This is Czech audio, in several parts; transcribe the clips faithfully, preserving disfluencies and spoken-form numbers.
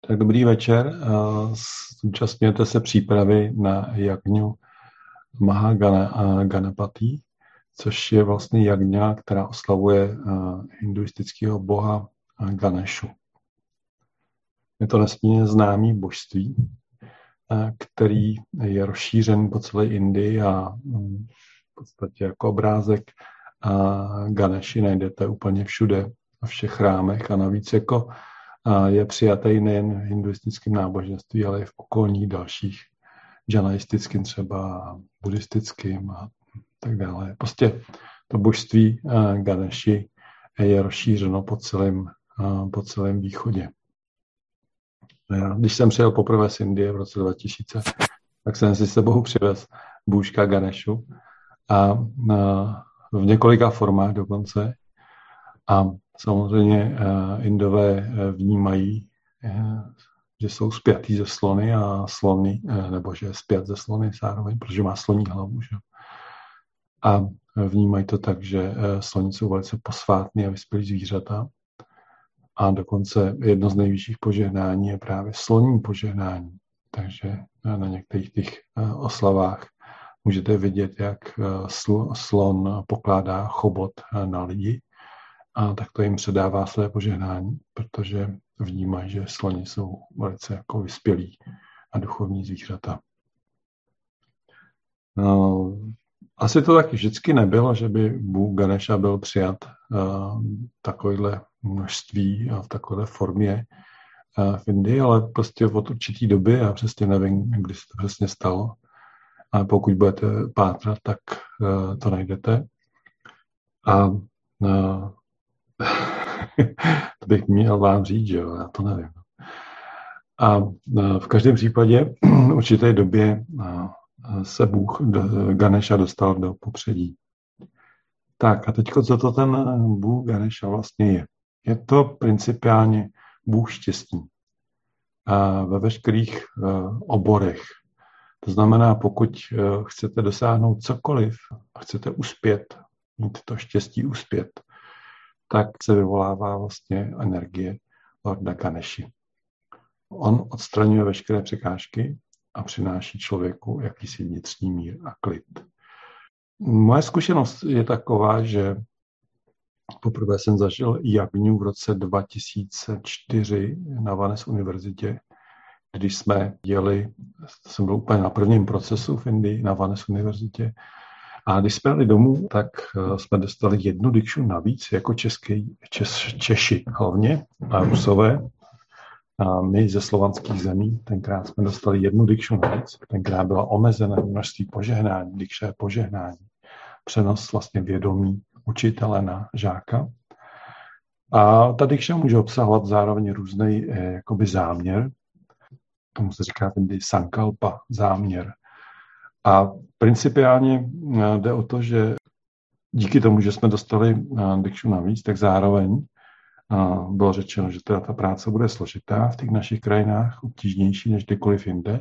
Tak dobrý večer. Zúčastňujete se přípravy na jagňu Mahaganapati, což je vlastně jagňa, která oslavuje hinduistického boha Ganešu. Je to nesmírně známý božství, který je rozšířen po celé Indii a v podstatě jako obrázek Ganeši najdete úplně všude, v všech chrámech a navíc jako je přijatý nejen v hinduistickém náboženství, ale i v okolních dalších, džanaistickým třeba, buddhistickým a tak dále. Prostě to božství Ganeši je rozšířeno po celém, po celém východě. Když jsem přijel poprvé z Indie v roce dva tisíce, tak jsem si s sebou přivez bůžka Ganešu a v několika formách dokonce. A samozřejmě Indové vnímají, že jsou spjatý ze slony a slony, nebo že je spjat ze slony zároveň, protože má sloní hlavu. Že? A vnímají to tak, že sloni jsou velice posvátný a vyspělý zvířata. A dokonce jedno z nejvyšších požehnání je právě sloní požehnání. Takže na některých těch oslavách můžete vidět, jak slon pokládá chobot na lidi. A tak to jim předává své požehnání, protože vnímají, že sloni jsou velice jako vyspělí a duchovní zvířata. No, asi to taky vždycky nebylo, že by Bůh Ganesha byl přijat uh, takovéhle množství a v takovéhle formě uh, v Indii, ale prostě od určitý doby, já přesně nevím, kdy se to přesně stalo, a pokud budete pátrat, tak uh, to najdete. A uh, to bych měl vám říct, že jo, já to nevím. A v každém případě v určité době se Bůh Ganesha dostal do popředí. Tak a teď, co to ten Bůh Ganesha vlastně je? Je to principiálně Bůh štěstí ve veškerých oborech. To znamená, pokud chcete dosáhnout cokoliv a chcete uspět, mít to štěstí uspět, tak se vyvolává vlastně energie Lorda Ganeši. On odstraňuje veškeré překážky a přináší člověku jakýsi vnitřní mír a klid. Moje zkušenost je taková, že poprvé jsem zažil jagňu v roce dva tisíce čtyři na Vannes univerzitě, když jsme jeli, to jsem byl úplně na prvním procesu v Indii na Vannes univerzitě, a když jsme jeli domů, tak jsme dostali jednu dikšu navíc, jako český, čes, Češi hlavně, a Rusové. A my ze slovanských zemí, tenkrát jsme dostali jednu dikšu navíc, tenkrát byla omezené množství požehnání, dikše je požehnání, přenos vlastně vědomí učitele na žáka. A ta dikša může obsahovat zároveň různý eh, jakoby záměr, tomu se říká v sankalpa, záměr. A principiálně jde o to, že díky tomu, že jsme dostali dikšu navíc, tak zároveň bylo řečeno, že teda ta práce bude složitá v těch našich krajinách, obtížnější než kdekoliv jinde.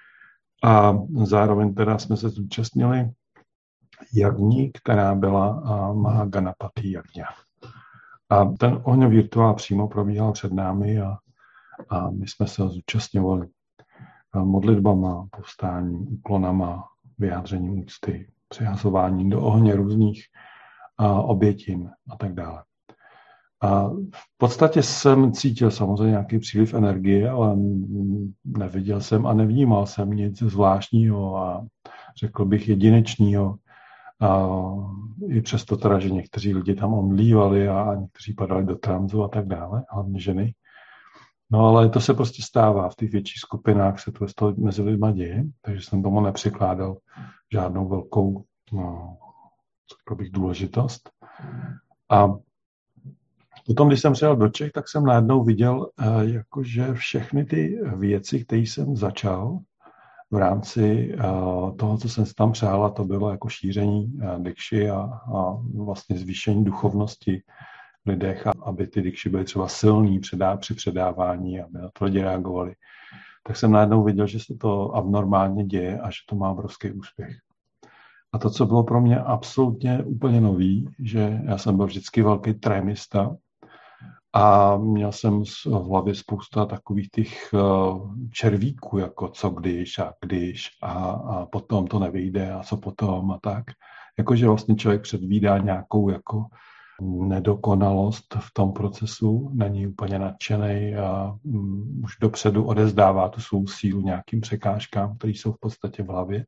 A zároveň teda jsme se zúčastnili jagní, která byla Mahaganapati jagňa. A ten ohňový rituál přímo probíhal před námi a, a my jsme se zúčastňovali modlitbama, povstáním, úklonama, vyjádřením úcty, přihazováním do ohně různých a, obětin a tak dále. A v podstatě jsem cítil samozřejmě nějaký příliv energie, ale neviděl jsem a nevnímal jsem nic zvláštního a řekl bych jedinečného. A i přesto teda, že někteří lidi tam omdlívali a někteří padali do tranzu a tak dále, hlavně ženy. No ale to se prostě stává, v těch větších skupinách se to mezi lidma děje, takže jsem tomu nepřikládal žádnou velkou, no, řekl bych, důležitost. A potom, když jsem přijel do Čech, tak jsem najednou viděl, jakože všechny ty věci, které jsem začal v rámci toho, co jsem si tam přál, a to bylo jako šíření dikši a, a vlastně zvýšení duchovnosti v lidech, aby ty dikši byly třeba silný předá, při předávání, aby na to lidi reagovali, tak jsem najednou viděl, že se to abnormálně děje a že to má obrovský úspěch. A to, co bylo pro mě absolutně úplně nový, že já jsem byl vždycky velký trémista A měl jsem v hlavě spousta takových těch červíků, jako co když a když a, a potom to nevyjde a co potom a tak. Jakože vlastně člověk předvídá nějakou jako nedokonalost v tom procesu, není úplně nadšenej a um, už dopředu odezdává tu svou sílu nějakým překážkám, které jsou v podstatě v hlavě.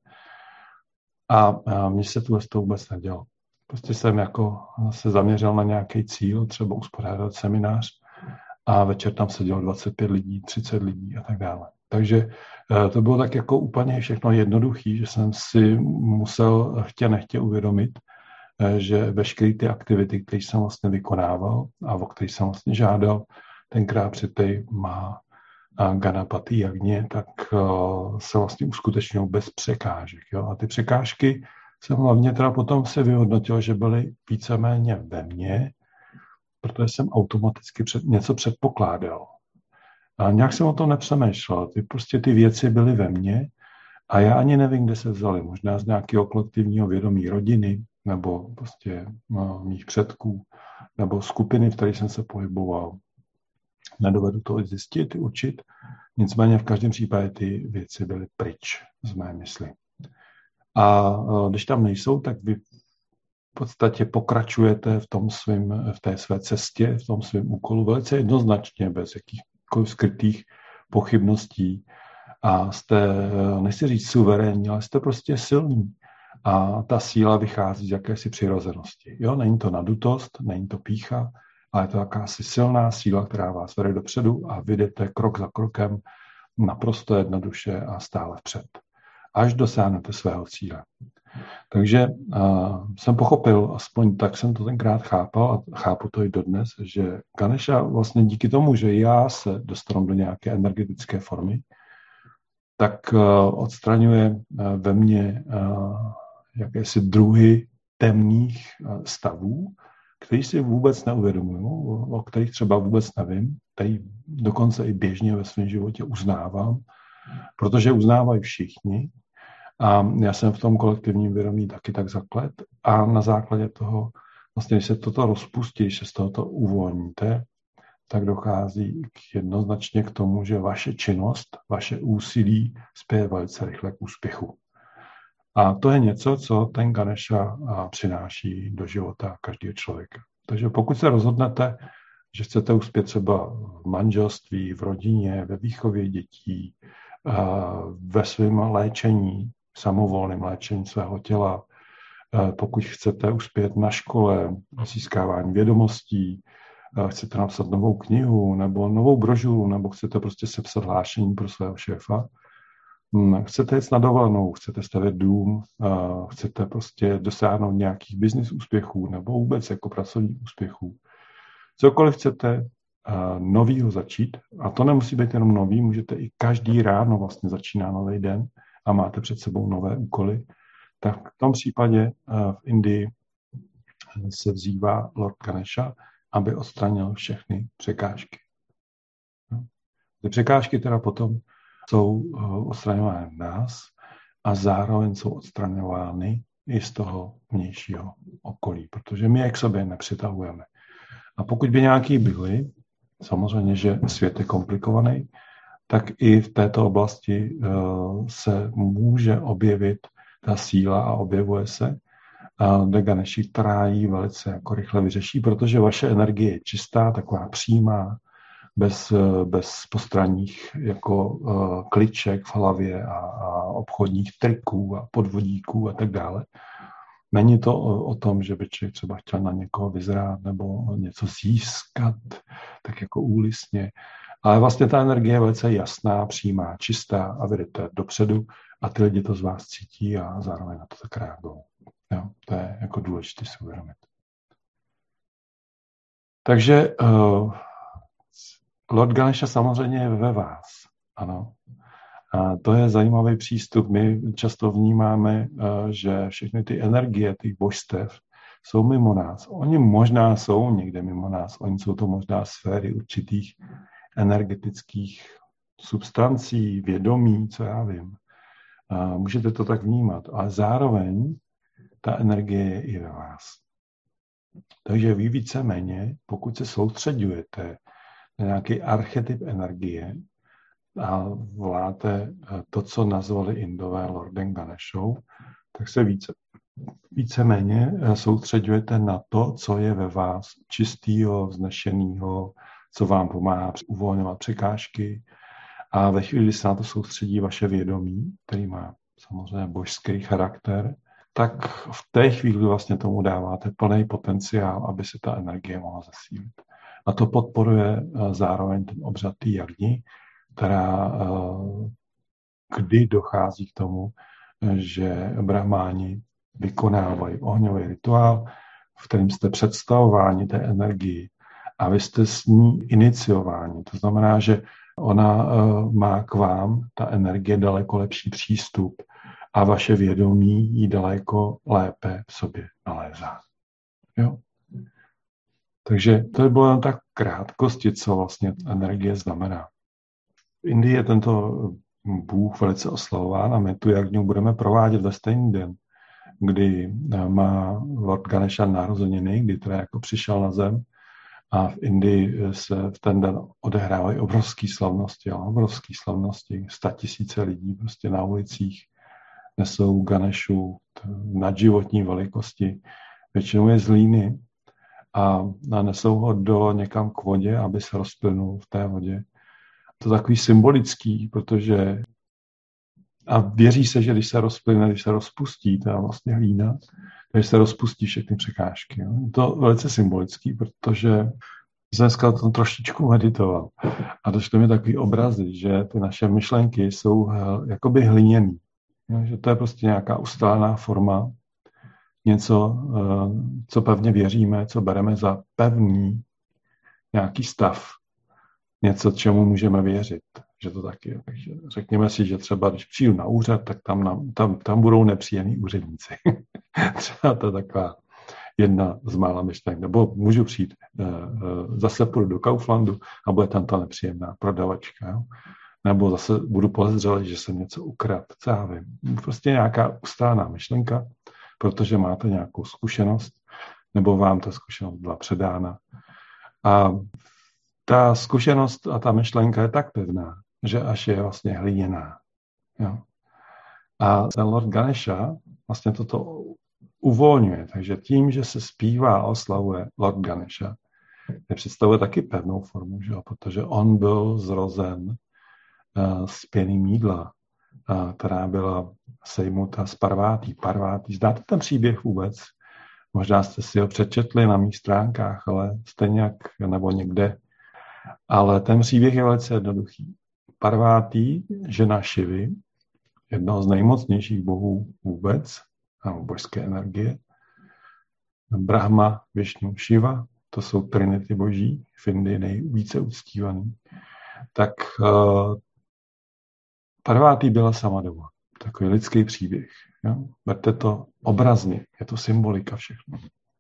A, a mně se tu to vůbec nedělo. Prostě jsem jako se zaměřil na nějaký cíl, třeba uspořádat seminář a večer tam sedělo dvacet pět lidí, třicet lidí a tak dále. Takže to bylo tak jako úplně všechno jednoduchý, že jsem si musel chtě nechtě uvědomit, že veškeré ty aktivity, které jsem vlastně vykonával a o kterých jsem vlastně žádal, tenkrát při té má Ganapati jagně, tak se vlastně uskutečňují bez překážek. Jo? A ty překážky jsem hlavně teda potom se vyhodnotil, že byly víceméně ve mně, protože jsem automaticky před, něco předpokládal. A nějak jsem o tom nepřemýšlel. Ty prostě ty věci byly ve mně a já ani nevím, kde se vzaly. Možná z nějakého kolektivního vědomí rodiny, nebo prostě no, mých předků, nebo skupiny, v které jsem se pohyboval. Nedovedu to zjistit, učit. Nicméně v každém případě ty věci byly pryč z mé mysli. A když tam nejsou, tak vy v podstatě pokračujete v tom svým, v té své cestě, v tom svém úkolu velice jednoznačně, bez jakýchkoliv skrytých pochybností. A jste, nechci říct suverénní, ale jste prostě silní. A ta síla vychází z jakési přirozenosti. Jo, není to nadutost, není to pýcha, ale je to jakási silná síla, která vás vede dopředu a vy jdete krok za krokem naprosto jednoduše a stále vpřed. Až dosáhnete svého cíle. Takže uh, jsem pochopil, aspoň tak jsem to tenkrát chápal a chápu to i dodnes, že Ganesha vlastně díky tomu, že já se dostanu do nějaké energetické formy, tak uh, odstraňuje uh, ve mně uh, jakési druhy temných uh, stavů, který si vůbec neuvědomuju, o, o kterých třeba vůbec nevím, který dokonce i běžně ve svém životě uznávám, protože uznávají všichni. A já jsem v tom kolektivním vědomí taky tak zaklet a na základě toho, vlastně když se toto rozpustí, když se z tohoto uvolníte, tak dochází k jednoznačně k tomu, že vaše činnost, vaše úsilí spěje velice rychle k úspěchu. A to je něco, co ten Ganesha přináší do života každého člověka. Takže pokud se rozhodnete, že chcete uspět třeba v manželství, v rodině, ve výchově dětí, ve svém léčení, samovolném léčení svého těla, pokud chcete uspět na škole, získávání vědomostí, chcete napsat novou knihu nebo novou brožuru, nebo chcete prostě sepsat hlášení pro svého šéfa, chcete jít na dovolenou, chcete stavět dům, chcete prostě dosáhnout nějakých business úspěchů nebo vůbec jako pracovních úspěchů. Cokoliv chcete novýho začít, a to nemusí být jenom nový, můžete i každý ráno vlastně začíná nový den a máte před sebou nové úkoly, tak v tom případě v Indii se vzývá Lord Ganesha, aby odstranil všechny překážky. Ty překážky teda potom jsou odstraňovány v nás a zároveň jsou odstraňovány i z toho vnějšího okolí, protože my je k sobě nepřitahujeme. A pokud by nějaký byli, samozřejmě, že svět je komplikovaný, tak i v této oblasti se může objevit ta síla a objevuje se. A Ganeshi trájí velice jako rychle vyřeší, protože vaše energie je čistá, taková přímá, bez, bez postranních jako uh, kliček v hlavě a, a obchodních triků a podvodíků a tak dále. Není to o, o tom, že by člověk třeba chtěl na někoho vyzrát nebo něco získat, tak jako úlisně. Ale vlastně ta energie je velice jasná, přímá, čistá a vy jdete dopředu a ty lidi to z vás cítí a zároveň na to tak reagují. Jo, to je jako důležité si uvědomit. Takže uh, Lord Ganesha samozřejmě je ve vás. Ano. A to je zajímavý přístup. My často vnímáme, uh, že všechny ty energie, těch božstev, jsou mimo nás. Oni možná jsou někde mimo nás. Oni jsou to možná sféry určitých energetických substancí, vědomí, co já vím. Uh, můžete to tak vnímat. Ale zároveň ta energie je i ve vás. Takže vy víceméně, pokud se soustředujete na nějaký archetyp energie a voláte to, co nazvali Indové Lordem Ganeshou, tak se více, víceméně soustředujete na to, co je ve vás čistýho, vznešenýho, co vám pomáhá uvolňovat překážky. A ve chvíli, kdy se na to soustředí vaše vědomí, který má samozřejmě božský charakter, tak v té chvíli vlastně tomu dáváte plný potenciál, aby se ta energie mohla zesílit. A to podporuje zároveň ten obřad té jagni, která kdy dochází k tomu, že brahmáni vykonávají ohňový rituál, v kterém jste představováni té energii a vy jste s ní iniciováni. To znamená, že ona má k vám, ta energie, daleko lepší přístup a vaše vědomí ji daleko lépe v sobě nalézá. Jo? Takže to bylo jen tak krátkosti, co vlastně energie znamená. V Indii je tento Bůh velice oslavován a my tu jagňu budeme provádět ve stejný den, kdy má Lord Ganesha narozeniny, kdy teda jako přišel na zem a v Indii se v ten den odehrávají obrovské slavnosti, ale obrovské slavnosti, statisíce lidí prostě na ulicích nesou Ganeshu nadživotní velikosti, většinou je z líny a nesou ho do někam k vodě, aby se rozplynul v té vodě. To je takový symbolický, protože a věří se, že když se rozplyne, když se rozpustí, to je vlastně hlína, když se rozpustí všechny překážky. Jo. Je to velice symbolický, protože jsem dneska o tom trošičku meditoval a došly mi takový obrazy, že ty naše myšlenky jsou jakoby hliněný. Jo, že to je prostě nějaká ustálená forma, něco, co pevně věříme, co bereme za pevný nějaký stav, něco, čemu můžeme věřit, že to tak je. Takže řekněme si, že třeba, když přijdu na úřad, tak tam, nám, tam, tam budou nepříjemní úředníci. Třeba to je taková jedna z mála myšlenek. Nebo můžu přijít, zase půjdu do Kauflandu a bude tam ta nepříjemná prodavačka. Jo? Nebo zase budu podezřelý, že jsem něco ukradl. Co já vím. Prostě nějaká ustálená myšlenka, protože máte nějakou zkušenost, nebo vám ta zkušenost byla předána. A ta zkušenost a ta myšlenka je tak pevná, že až je vlastně hliněná. Jo. A ten Lord Ganesha vlastně toto uvolňuje. Takže tím, že se zpívá a oslavuje Lord Ganesha, nepředstavuje taky pevnou formu, že? Protože on byl zrozen uh, z pěny mýdla, uh, která byla sejmuta z Parvátí. Parvátí. Znáte ten příběh vůbec? Možná jste si ho přečetli na mých stránkách, ale stejně jak nebo někde. Ale ten příběh je velice jednoduchý. Parvátí, žena Šivy, jednoho z nejmocnějších bohů vůbec, nebo božské energie, Brahma, Višnu, Šiva, to jsou trinity boží, v Indii nejvíce uctívaný, tak uh, Parvátí byla sama doma. Takový lidský příběh. Jo? Berte to obrazně, je to symbolika všechno.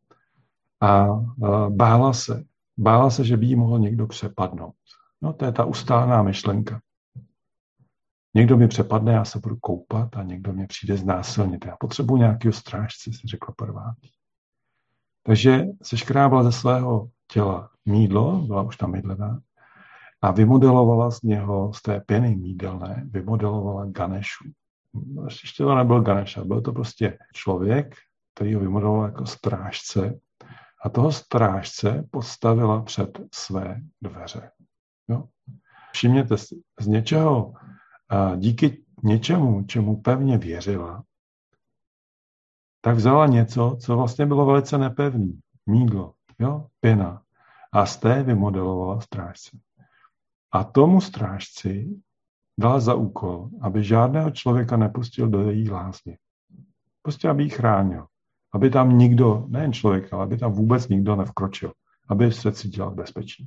A uh, bála se, bála se, že by jí mohl někdo přepadnout. No, to je ta ustálená myšlenka. Někdo mě přepadne, já se budu koupat a někdo mě přijde znásilnit. Já potřebuji nějakého strážce, si řekla Parvátí. Takže se škrábla ze svého těla mýdlo, byla už namydlená, a vymodelovala z něho, z té pěny mýdelné, vymodelovala Ganeshu. Ještě to nebyl Ganesha, byl to prostě člověk, který ho vymodeloval jako strážce a toho strážce postavila před své dveře. Jo? Všimněte si, z něčeho, a díky něčemu, čemu pevně věřila, tak vzala něco, co vlastně bylo velice nepevný. Mýdlo, jo? Pěna. A z té vymodelovala strážce. A tomu strážci dala za úkol, aby žádného člověka nepustil do její lázně. Prostě, aby ji chránil. Aby tam nikdo, nejen člověk, ale aby tam vůbec nikdo nevkročil. Aby se cítila v bezpečí.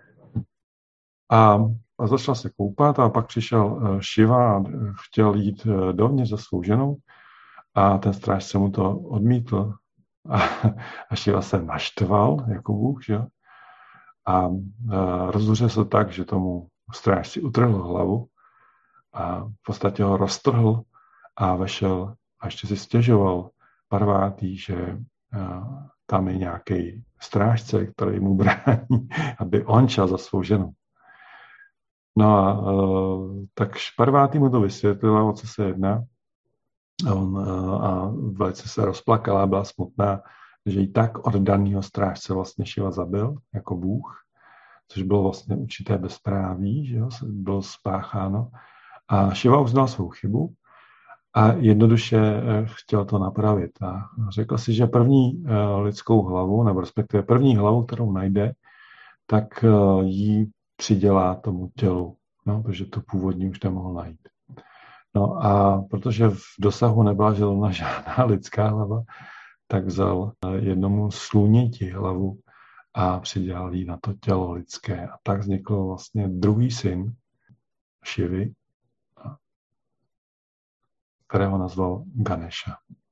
A, a začala se koupat a pak přišel Šiva a chtěl jít dovnitř za svou ženou a ten strážce mu to odmítl. A, a Šiva se naštval jako Bůh, že? A, a rozhořel se tak, že tomu strážci utrhl hlavu a v podstatě ho roztrhl a vešel a ještě si stěžoval Parvátí, že tam je nějaký strážce, který mu brání, aby on šel za svou ženu. No a tak Parvati mu to vysvětlila, o co se jedná. A, on, a velice se rozplakala, byla smutná, že jí tak oddanýho strážce vlastně Šiva zabil jako Bůh, což bylo vlastně určité bezpráví, že jo, bylo spácháno. A Šiva uznal svou chybu a jednoduše chtěl to napravit. A řekl si, že první lidskou hlavu, nebo respektive první hlavu, kterou najde, tak ji přidělá tomu tělu, no, protože to původní už nemohl najít. No a protože v dosahu nebyla želna žádná lidská hlava, tak vzal jednomu sluněti hlavu a přidělal jí na to tělo lidské. A tak vznikl vlastně druhý syn Šivy, kterého nazval Ganesha.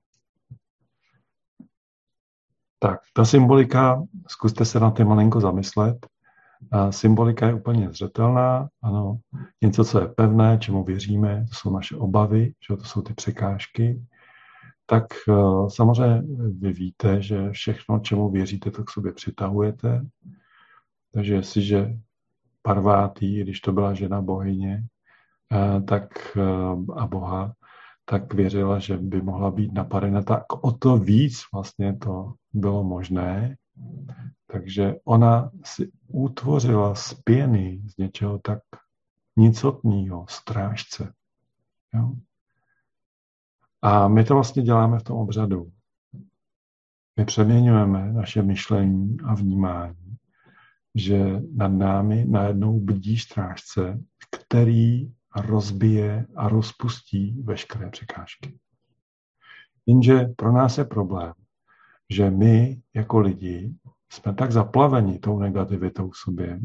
Tak, ta symbolika, zkuste se na tím malinko zamyslet. A symbolika je úplně zřetelná, ano, něco, co je pevné, čemu věříme, to jsou naše obavy, že to jsou ty překážky. Tak uh, samozřejmě vy víte, že všechno, čemu věříte, to k sobě přitahujete. Takže jestliže Parvati, když to byla žena bohyně uh, tak, uh, a boha, tak věřila, že by mohla být napadena, tak o to víc vlastně to bylo možné. Takže ona si utvořila z pěny, z něčeho tak nicotného, strážce. Jo? A my to vlastně děláme v tom obřadu. My přeměňujeme naše myšlení a vnímání, že nad námi najednou bdí strážce, který rozbije a rozpustí veškeré překážky. Jenže pro nás je problém, že my jako lidi jsme tak zaplaveni tou negativitou v sobě,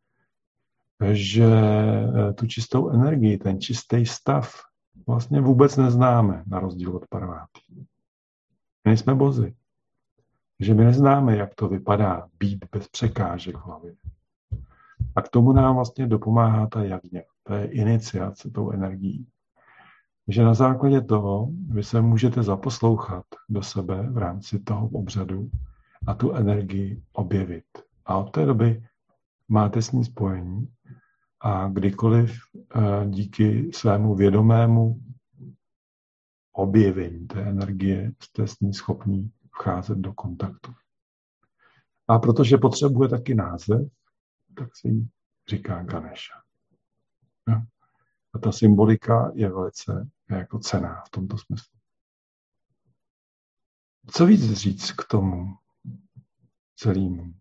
že tu čistou energii, ten čistý stav vlastně vůbec neznáme, na rozdíl od Parvati. My jsme bozi. Že my neznáme, jak to vypadá být bez překážek v hlavě. A k tomu nám vlastně dopomáhá ta jagně. To je iniciace tou energií. Že na základě toho vy se můžete zaposlouchat do sebe v rámci toho obřadu a tu energii objevit. A od té doby máte s ní spojení a kdykoliv díky svému vědomému objevení té energie jste s ní schopní vcházet do kontaktu. A protože potřebuje taky název, tak se jí říká Ganesha. A ta symbolika je velice jako cenná v tomto smyslu. Co víc říct k tomu celému?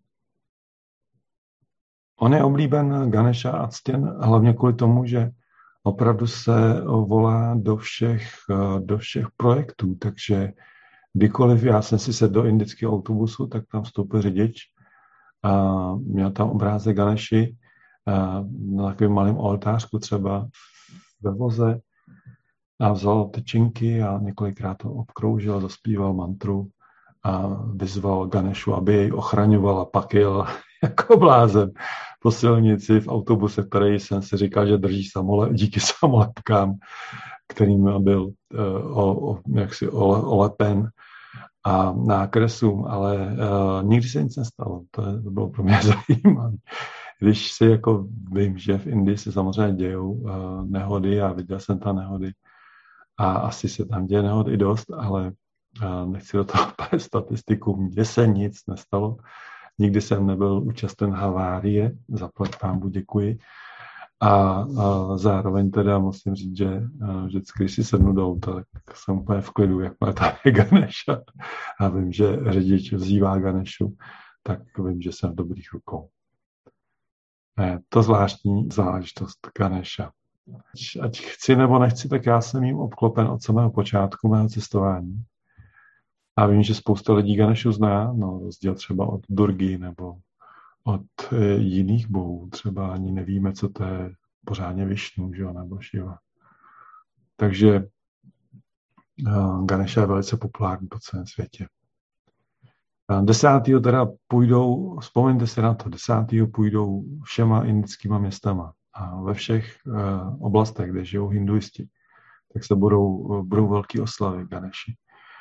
On je oblíben Ganesha a ctěn hlavně kvůli tomu, že opravdu se volá do všech, do všech projektů, takže kdykoliv já jsem si sedl do indického autobusu, tak tam vstoupil řidič a měl tam obrázek Ganeši na takovém malém oltářku třeba ve voze a vzal tyčinky a několikrát to obkroužil, zaspíval mantru a vyzval Ganešu, aby jej ochraňoval a pak jel jako blázen po silnici v autobuse, který jsem si říkal, že drží samole, díky samolepkám, kterým byl uh, o, o, jaksi ole, olepen a nákresům, ale uh, nikdy se nic nestalo. To, je, to bylo pro mě zajímavé. Když si jako vím, že v Indii se samozřejmě dějou uh, nehody a viděl jsem tam nehody a asi se tam děje nehody i dost, ale uh, nechci do toho pár statistiku. Mně se nic nestalo. Nikdy jsem nebyl účasten havárie, zaplať pámbu, děkuji. A, a zároveň teda musím říct, že vždycky, když si sednu do auta, tak jsem úplně v klidu, jak má tam je Ganesha. A vím, že řidič vzývá Ganešu, tak vím, že jsem v dobrých rukou. Ne, to zvláštní záležitost Ganesha. Ať chci nebo nechci, tak já jsem jim obklopen od samého počátku mého cestování. A vím, že spousta lidí Ganešu zná, no rozdíl třeba od Durgy nebo od e, jiných bohů. Třeba ani nevíme, co to je pořádně Višnu, že jo, nebo Šiva. Takže uh, Ganesha je velice populární po celém světě. Uh, desátýho teda půjdou, vzpomeňte si na to, desátýho půjdou všema indickýma městama a ve všech uh, oblastech, kde žijou hinduisti, tak se budou, budou velký oslavy Ganeši.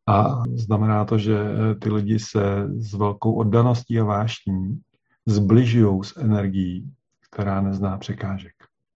A znamená to, že ty lidi se s velkou oddaností a vášní zbližují s energií, která nezná překážek.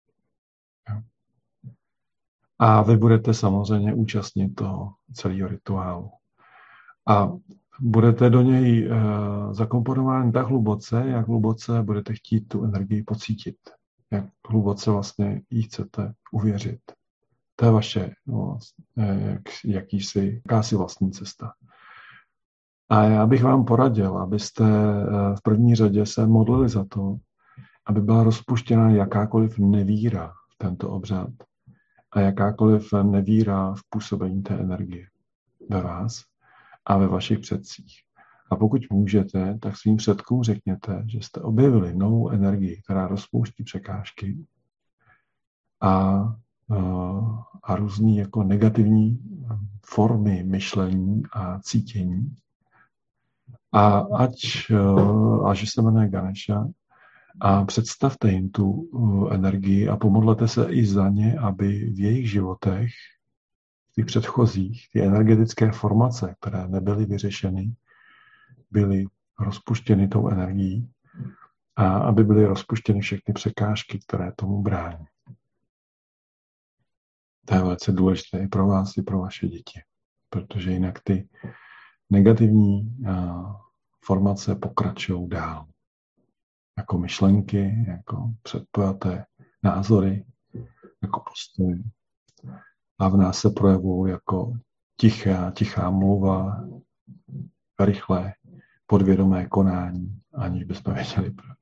A vy budete samozřejmě účastnit toho celého rituálu. A budete do něj uh, zakomponováni tak hluboce, jak hluboce budete chtít tu energii pocítit. Jak hluboce vlastně jí chcete uvěřit. To je vaše no, jak, jakýsi, jakási vlastní cesta. A já bych vám poradil, abyste uh, v první řadě se modlili za to, aby byla rozpuštěna jakákoliv nevíra v tento obřad a jakákoliv nevíra v působení té energie ve vás a ve vašich předcích. A pokud můžete, tak svým předkům řekněte, že jste objevili novou energii, která rozpouští překážky a, a různý jako negativní formy myšlení a cítění. A ať, a že se jmenuje Ganesha, a představte jim tu energii a pomodlete se i za ně, aby v jejich životech, v těch předchozích, ty energetické formace, které nebyly vyřešeny, byly rozpuštěny tou energií a aby byly rozpuštěny všechny překážky, které tomu brání. To je velice důležité i pro vás, i pro vaše děti, protože jinak ty negativní formace pokračují dál. Jako myšlenky, jako předpojaté názory, jako postoje. A v nás se projevují jako tichá, tichá mluva, rychlé, podvědomé konání, aniž bychom věděli proč.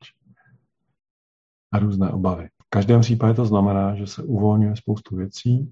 A různé obavy. V každém případě to znamená, že se uvolňuje spoustu věcí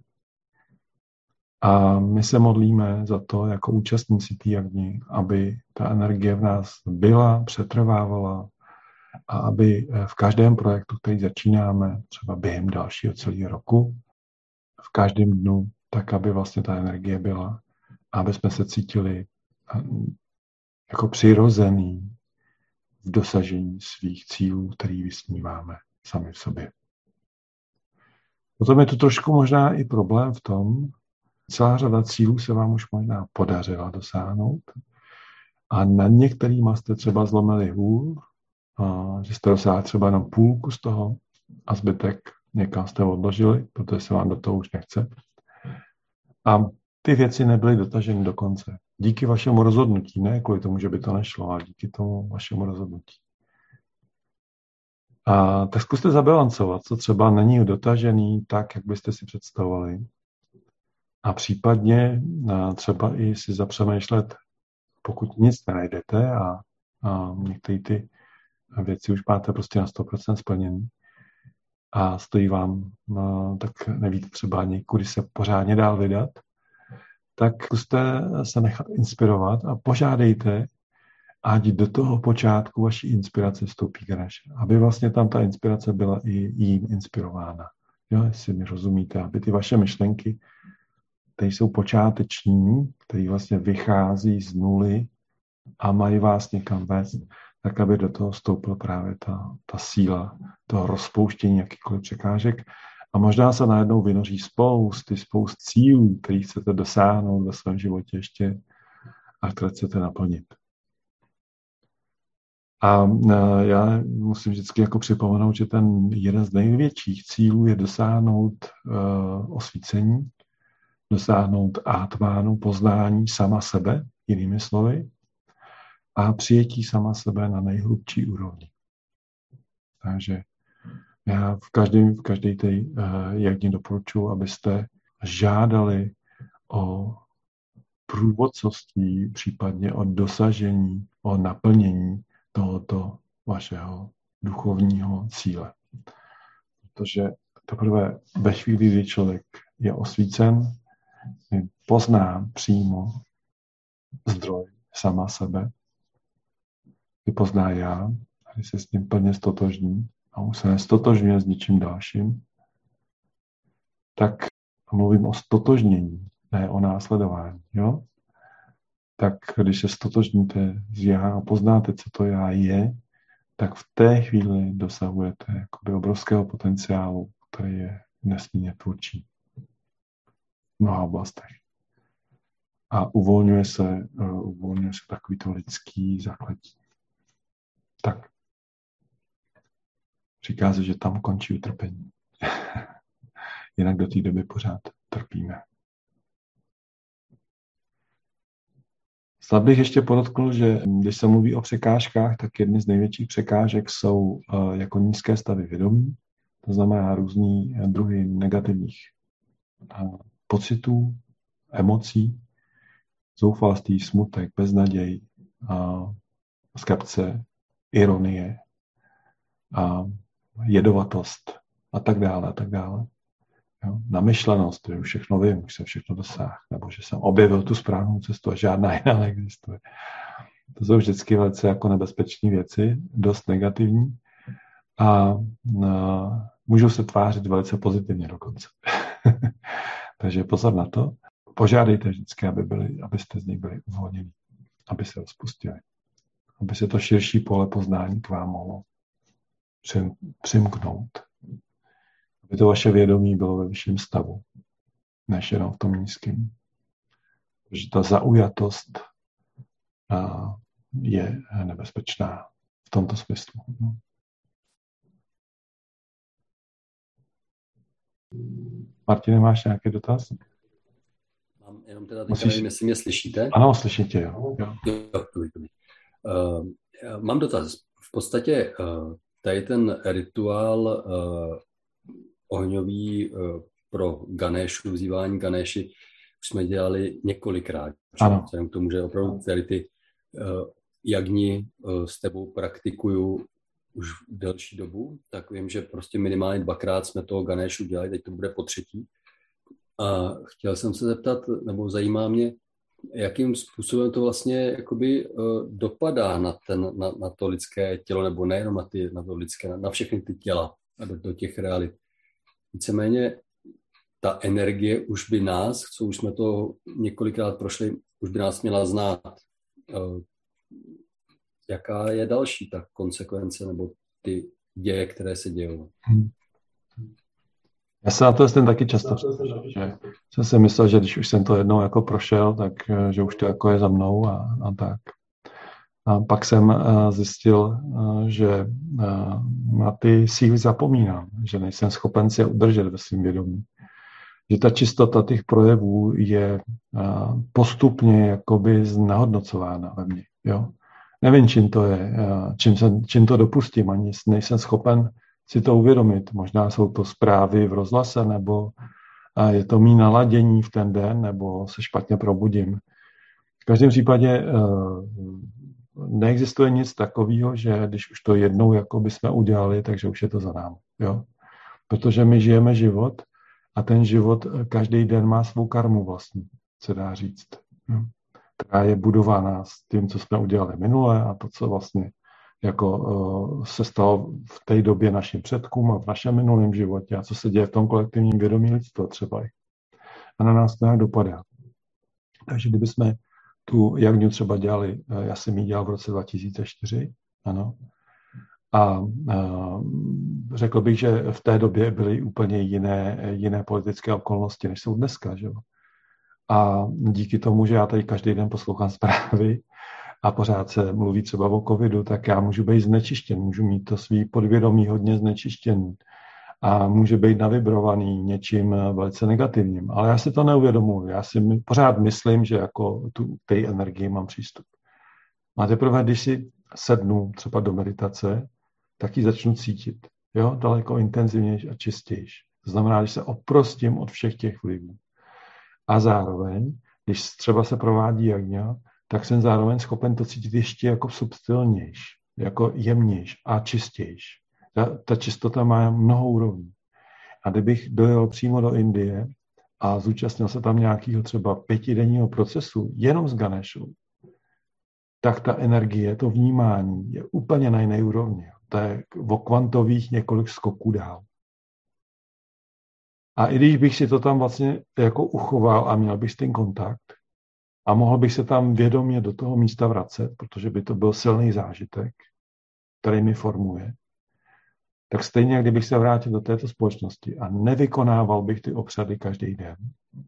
a my se modlíme za to, jako účastníci té jagny, aby ta energie v nás byla, přetrvávala, a aby v každém projektu, který začínáme, třeba během dalšího celého roku, v každém dnu, tak aby vlastně ta energie byla, aby jsme se cítili jako přirozený v dosažení svých cílů, který vysníváme sami v sobě. Potom je tu trošku možná i problém v tom, celá řada cílů se vám už možná podařila dosáhnout a na některýma jste třeba zlomili hůl, a že jste dosáhli třeba jenom půlku z toho a zbytek někam jste odložili, protože se vám do toho už nechce. A ty věci nebyly dotaženy do konce. Díky vašemu rozhodnutí, ne kvůli tomu, že by to nešlo, ale díky tomu vašemu rozhodnutí. A tak zkuste zabalancovat, co třeba není dotažený tak, jak byste si představovali. A případně třeba i si zapřemýšlet, pokud nic nenajdete a, a některé ty věci už máte prostě na sto procent splněný a stojí vám, no, tak nevíte třeba ani, kudy se pořádně dál vydat, tak zkuste se nechat inspirovat a požádejte, ať do toho počátku vaší inspirace vstoupí Ganesha, aby vlastně tam ta inspirace byla i jím inspirována. Jo, jestli mi rozumíte, aby ty vaše myšlenky, které jsou počáteční, které vlastně vychází z nuly a mají vás někam vést, tak aby do toho vstoupila právě ta, ta síla toho rozpouštění jakýchkoliv překážek. A možná se najednou vynoří spousty, spoust cílů, který chcete dosáhnout ve svém životě ještě a které chcete naplnit. A já musím vždycky jako připomenout, že ten jeden z největších cílů je dosáhnout uh, osvícení, dosáhnout átmánu, poznání sama sebe, jinými slovy, a přijetí sama sebe na nejhlubší úrovni. Takže já v každém, v každé té uh, jagně doporučuji, abyste žádali o průvodcovství, případně o dosažení, o naplnění tohoto vašeho duchovního cíle. Protože teprve ve chvíli, kdy člověk je osvícen, pozná přímo zdroj sama sebe, kdy pozná já, když se s ním plně stotožní a už se nestotožňuje s ničím dalším, tak mluvím o stotožnění, ne o následování. Jo? Tak když se stotožníte s já a poznáte, co to já je, tak v té chvíli dosahujete jakoby obrovského potenciálu, který je nesmírně tvůrčí v mnoha oblastech. a uvolňuje se, uvolňuje se takový to lidský zakletí. Tak. Říká se, že tam končí utrpení. Jinak do té doby pořád trpíme. Snad bych ještě podotkl, že když se mluví o překážkách, tak jedny z největších překážek jsou jako nízké stavy vědomí, to znamená různý druhy negativních pocitů, emocí, zoufalství, smutek, beznaděj, skepce, ironie, a jedovatost a tak dále, a tak dále. Jo? Namyšlenost, že už všechno vím, už jsem všechno dosáhl, nebo že jsem objevil tu správnou cestu a žádná jiná neexistuje. To jsou vždycky velice jako nebezpečné věci, dost negativní a, a můžou se tvářit velice pozitivně dokonce. Takže pozor na to. Požádejte vždycky, aby byli, abyste z nich byli uvolněni, aby se rozpustili, aby se to širší pole poznání k vám mohlo přimknout. Aby to vaše vědomí bylo ve vyšším stavu, než jenom v tom nízkém. Protože ta zaujatost je nebezpečná v tomto smyslu. Martine, máš nějaký dotaz? Mám jenom teda teďka Musíš... nevím, jestli mě slyšíte. Ano, slyšíte, jo. jo. jo dobrý, dobrý. Uh, mám dotaz. V podstatě uh, tady ten rituál uh, ohňový uh, pro Ganešu, vzývání Ganeši, už jsme dělali několikrát. Vzhledem k tomu, že opravdu tady ty uh, jagni uh, s tebou praktikuju už delší dobu, tak vím, že prostě minimálně dvakrát jsme toho Ganešu dělali, teď to bude po třetí. A chtěl jsem se zeptat, nebo zajímá mě, jakým způsobem to vlastně jakoby uh, dopadá na, ten, na, na to lidské tělo, nebo nejenom na, ty, na to lidské, na, na všechny ty těla a do, do těch realit. Víceméně ta energie už by nás, co už jsme to několikrát prošli, už by nás měla znát. Uh, jaká je další ta konsekvence nebo ty děje, které se dějou? Hmm. Já se na to jsem taky často ptal, že jsem si myslel, že když už jsem to jednou jako prošel, tak že už to jako je za mnou a, a tak. A pak jsem uh, zjistil, uh, že uh, na ty síly zapomínám, že nejsem schopen si je udržet ve svým vědomí. Že ta čistota těch projevů je uh, postupně jakoby znehodnocována ve mně. Jo? Nevím, čím to je, uh, čím, jsem, čím to dopustím, ani nejsem schopen si to uvědomit. Možná jsou to zprávy v rozhlase, nebo je to mý naladění v ten den, nebo se špatně probudím. V každém případě neexistuje nic takového, že když už to jednou jako by jsme udělali, takže už je to za námi. Jo? Protože my žijeme život a ten život každý den má svou karmu vlastní, se dá říct. Jo? Která je budována s tím, co jsme udělali minule a to, co vlastně jako uh, se stalo v té době našim předkům a v našem minulém životě a co se děje v tom kolektivním vědomí lidstva třeba. A na nás to nějak dopadá. Takže kdybychom tu jagňu třeba dělali, já jsem ji dělal v roce dva tisíce čtyři, ano, a uh, řekl bych, že v té době byly úplně jiné, jiné politické okolnosti, než jsou dneska. Že? A díky tomu, že já tady každý den poslouchám zprávy, a pořád se mluví třeba o covidu, tak já můžu být znečištěn, můžu mít to svý podvědomí hodně znečištěný a může být navibrovaný něčím velice negativním. Ale já si to neuvědomuji, já si pořád myslím, že jako tu té energii mám přístup. A teprve, když si sednu třeba do meditace, tak ji začnu cítit, jo, daleko intenzivnější a čistější. To znamená, když se oprostím od všech těch vlivů. A zároveň, když třeba se provádí jagňa, tak jsem zároveň schopen to cítit ještě jako subtilnější, jako jemnější a čistější. Ta, ta čistota má mnoho úrovní. A kdybych dojel přímo do Indie a zúčastnil se tam nějakého třeba pětidenního procesu jenom s Ganešou, tak ta energie, to vnímání je úplně na jiné úrovni. To je o kvantových několik skoků dál. A i když bych si to tam vlastně jako uchoval a měl bych s tím kontakt, a mohl bych se tam vědomě do toho místa vracet, protože by to byl silný zážitek, který mi formuje, tak stejně, kdybych se vrátil do této společnosti a nevykonával bych ty obřady každý den,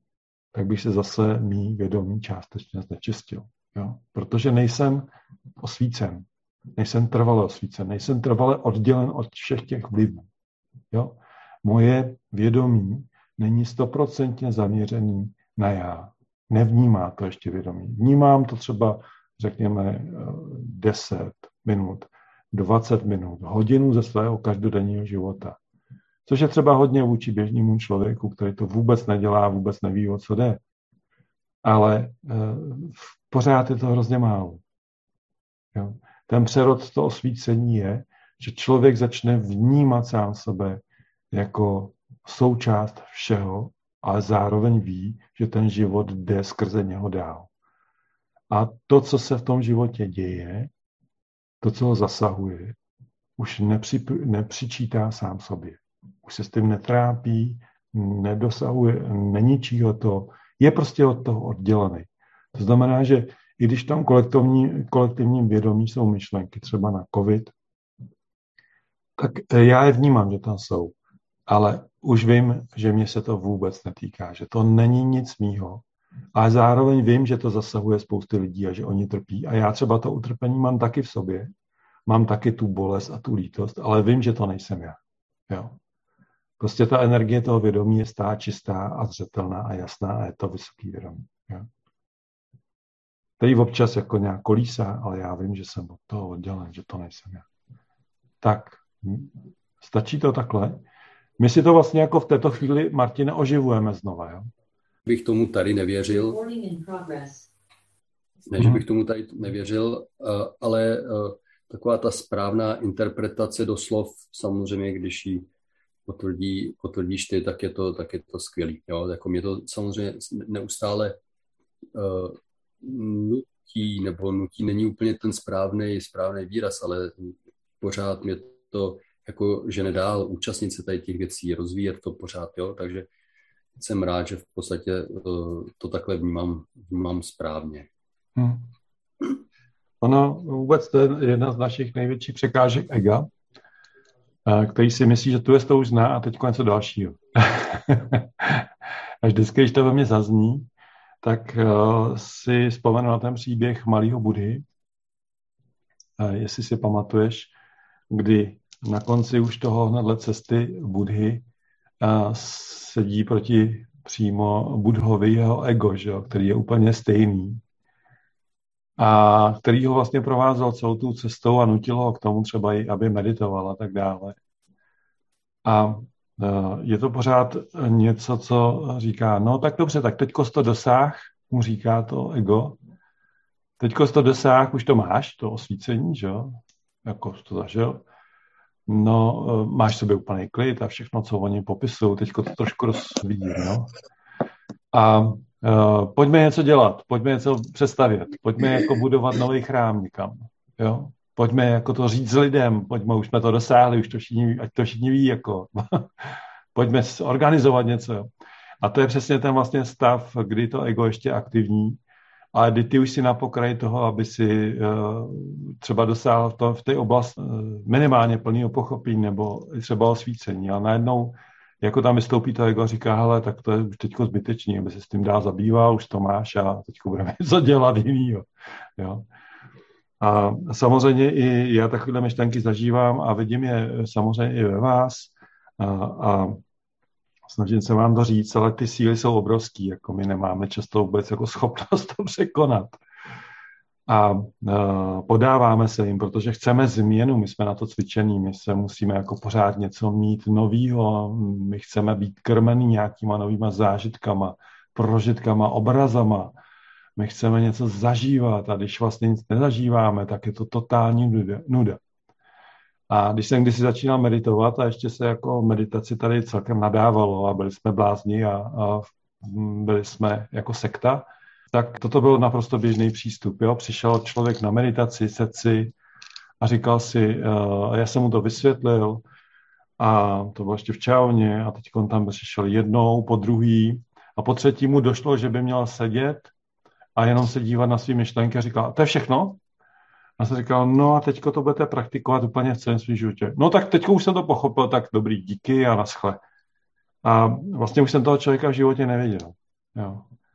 tak bych se zase mý vědomí částečně znečistil. Jo? Protože nejsem osvícen, nejsem trvale osvícen, nejsem trvale oddělen od všech těch vlivů. Jo? Moje vědomí není stoprocentně zaměřený na já. Nevnímá to ještě vědomí. Vnímám to třeba, řekněme, deset minut, dvacet minut, hodinu ze svého každodenního života. Což je třeba hodně vůči běžnému člověku, který to vůbec nedělá, vůbec neví, o co jde. Ale pořád je to hrozně málo. Jo? Ten přerod, to osvícení je, že člověk začne vnímat sám sebe jako součást všeho, ale zároveň ví, že ten život jde skrze něho dál. A to, co se v tom životě děje, to, co ho zasahuje, už nepři, nepřičítá sám sobě. Už se s tím netrápí, nedosahuje, neničí ho to, je prostě od toho oddělený. To znamená, že i když tam kolektivní, kolektivním vědomí jsou myšlenky, třeba na covid, tak já je vnímám, že tam jsou. Ale už vím, že mě se to vůbec netýká, že to není nic mýho. Ale zároveň vím, že to zasahuje spousty lidí a že oni trpí. A já třeba to utrpení mám taky v sobě. Mám taky tu bolest a tu lítost, ale vím, že to nejsem já. Jo. Prostě ta energie toho vědomí je stále čistá a zřetelná a jasná a je to vysoký vědomí. Jo. Tady občas jako nějak kolísá, ale já vím, že jsem od toho oddělen, že to nejsem já. Tak, stačí to takhle? My si to vlastně jako v této chvíli, Martine, oživujeme znova, jo? Bych tomu tady nevěřil. Ne, že bych tomu tady nevěřil, ale taková ta správná interpretace doslov, samozřejmě, když ji potvrdí, potvrdíš ty, tak je to, tak je to skvělý. Jo? Jako mě to samozřejmě neustále uh, nutí, nebo nutí není úplně ten správný, správný výraz, ale pořád mě to jako, že nedál účastnit se tady těch věcí, rozvíjet to pořád, jo, takže jsem rád, že v podstatě uh, to takhle vnímám, vnímám správně. Hmm. Ono vůbec to je jedna z našich největších překážek ega, který si myslí, že tu je to už zná a teď něco dalšího. Až vždycky, když to ve mně zazní, tak uh, si vzpomenu na ten příběh malého Budhy, uh, jestli si pamatuješ, kdy na konci už tohohle cesty Budhy uh, sedí proti přímo Budhovi jeho ego, že, který je úplně stejný. A který ho vlastně provázel celou tu cestou a nutilo ho k tomu třeba i, aby meditoval a tak dále. A je to pořád něco, co říká, no tak dobře, tak teďko jsi to dosáh, mu říká to ego, teďko jsi to dosáh, už to máš, to osvícení, že jo, jako jsi to zažil, no máš sobě úplný klid a všechno, co oni popisují, teďko to trošku rozvíjí, no. A uh, pojďme něco dělat, pojďme něco představět, pojďme jako budovat nový chrám někam, jo. Pojďme jako to říct lidem, pojďme, už jsme to dosáhli, už to všichni, ať to všichni ví, jako. Pojďme organizovat něco. A to je přesně ten vlastně stav, kdy to ego ještě aktivní, ale kdy ty už si na pokraji toho, aby si uh, třeba dosáhl v, to, v té oblasti uh, minimálně plného pochopení nebo třeba osvícení, ale najednou jako tam vystoupí to ego a říká, hele, tak to je už teďko zbytečný, aby se s tím dál zabýval, už to máš a teďko budeme něco dělat jinýho. Jo. A samozřejmě i já takové myšlenky zažívám a vidím je samozřejmě i ve vás a, a snažím se vám to říct, ale ty síly jsou obrovský, jako my nemáme často vůbec jako schopnost to překonat. A, a podáváme se jim, protože chceme změnu, my jsme na to cvičení, my se musíme jako pořád něco mít novýho, my chceme být krmený nějakýma novýma zážitkama, prožitkama, obrazama, my chceme něco zažívat a když vlastně nic nezažíváme, tak je to totální nuda. A když jsem kdysi začínal meditovat a ještě se jako meditaci tady celkem nadávalo a byli jsme blázni a, a byli jsme jako sekta, tak toto byl naprosto běžný přístup. Jo? Přišel člověk na meditaci, sedl si a říkal si, uh, já jsem mu to vysvětlil a to bylo ještě v čajovně a teď on tam přišel jednou, po druhý a po třetí mu došlo, že by měl sedět a jenom se dívat na svý myšlenky a říkal, to je všechno? A jsem říkal, no a teďko to budete praktikovat úplně v celém svém životě. No tak teďko už jsem to pochopil, tak dobrý, díky a naschle. A vlastně už jsem toho člověka v životě neviděl. Jo.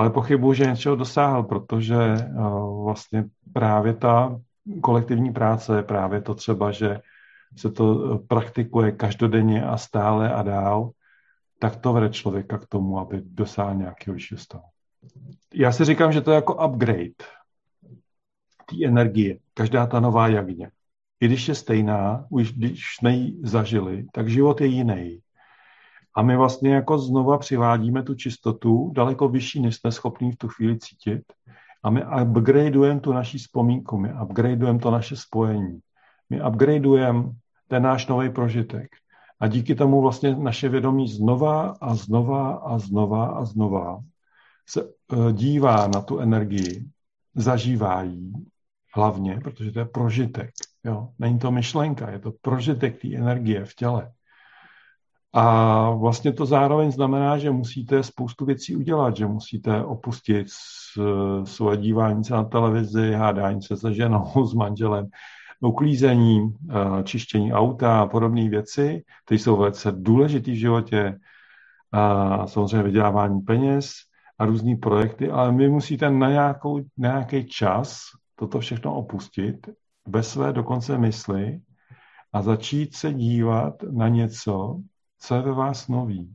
ale pochybuji, že něčeho dosáhl, protože uh, vlastně právě ta kolektivní práce je právě to třeba, že se to praktikuje každodenně a stále a dál, tak to vede člověka k tomu, aby dosáhl nějakého vyššího stavu. Já si říkám, že to je jako upgrade té energie. Každá ta nová jagně. I když je stejná, už když jsme ji zažili, tak život je jiný. A my vlastně jako znova přivádíme tu čistotu daleko vyšší, než jsme schopní v tu chvíli cítit. A my upgradeujeme tu naši vzpomínku, my upgradeujeme to naše spojení. My upgradeujeme ten náš nový prožitek. A díky tomu vlastně naše vědomí znova a znova a znova a znova se dívá na tu energii, zažívá ji hlavně, protože to je prožitek. Jo? Není to myšlenka, je to prožitek té energie v těle. A vlastně to zároveň znamená, že musíte spoustu věcí udělat, že musíte opustit svoje dívání se na televizi, hádání se se ženou, s manželem, uklízení, čištění auta a podobné věci, které jsou velice důležité v životě, a samozřejmě vydělávání peněz a různý projekty, ale vy musíte na, nějakou, na nějaký čas toto všechno opustit bez své dokonce mysli a začít se dívat na něco, co je ve vás nový.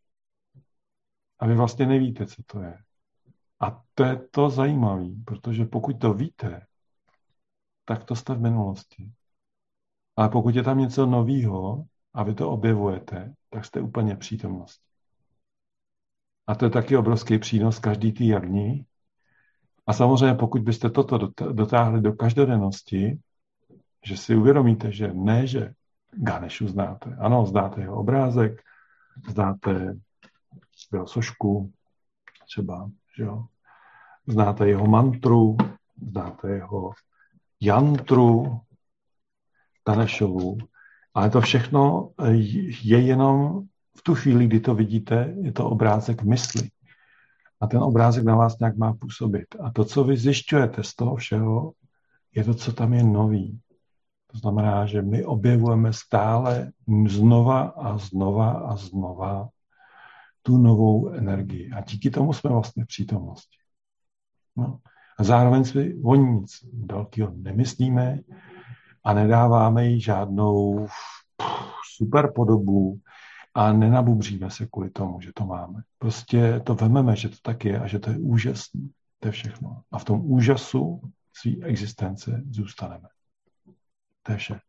A vy vlastně nevíte, co to je. A to je to zajímavé, protože pokud to víte, tak to jste v minulosti. Ale pokud je tam něco nového a vy to objevujete, tak jste úplně v přítomnosti. A to je taky obrovský přínos každý tý jagní. A samozřejmě pokud byste toto dotáhli do každodennosti, že si uvědomíte, že ne, že Ganešu znáte. Ano, znáte jeho obrázek, znáte jeho sošku, třeba, že jo. Znáte jeho mantru, znáte jeho jantru, Ganešovu, ale to všechno je jenom v tu chvíli, kdy to vidíte, je to obrázek mysli. A ten obrázek na vás nějak má působit. A to, co vy zjišťujete z toho všeho, je to, co tam je nový. To znamená, že my objevujeme stále znova a znova a znova tu novou energii. A díky tomu jsme vlastně v přítomnosti. No. A zároveň si o nic dalkého nemyslíme a nedáváme jí žádnou super podobu a nenabubříme se kvůli tomu, že to máme. Prostě to vememe, že to tak je a že to je úžasný. To je všechno. A v tom úžasu své existence zůstaneme. To je vše.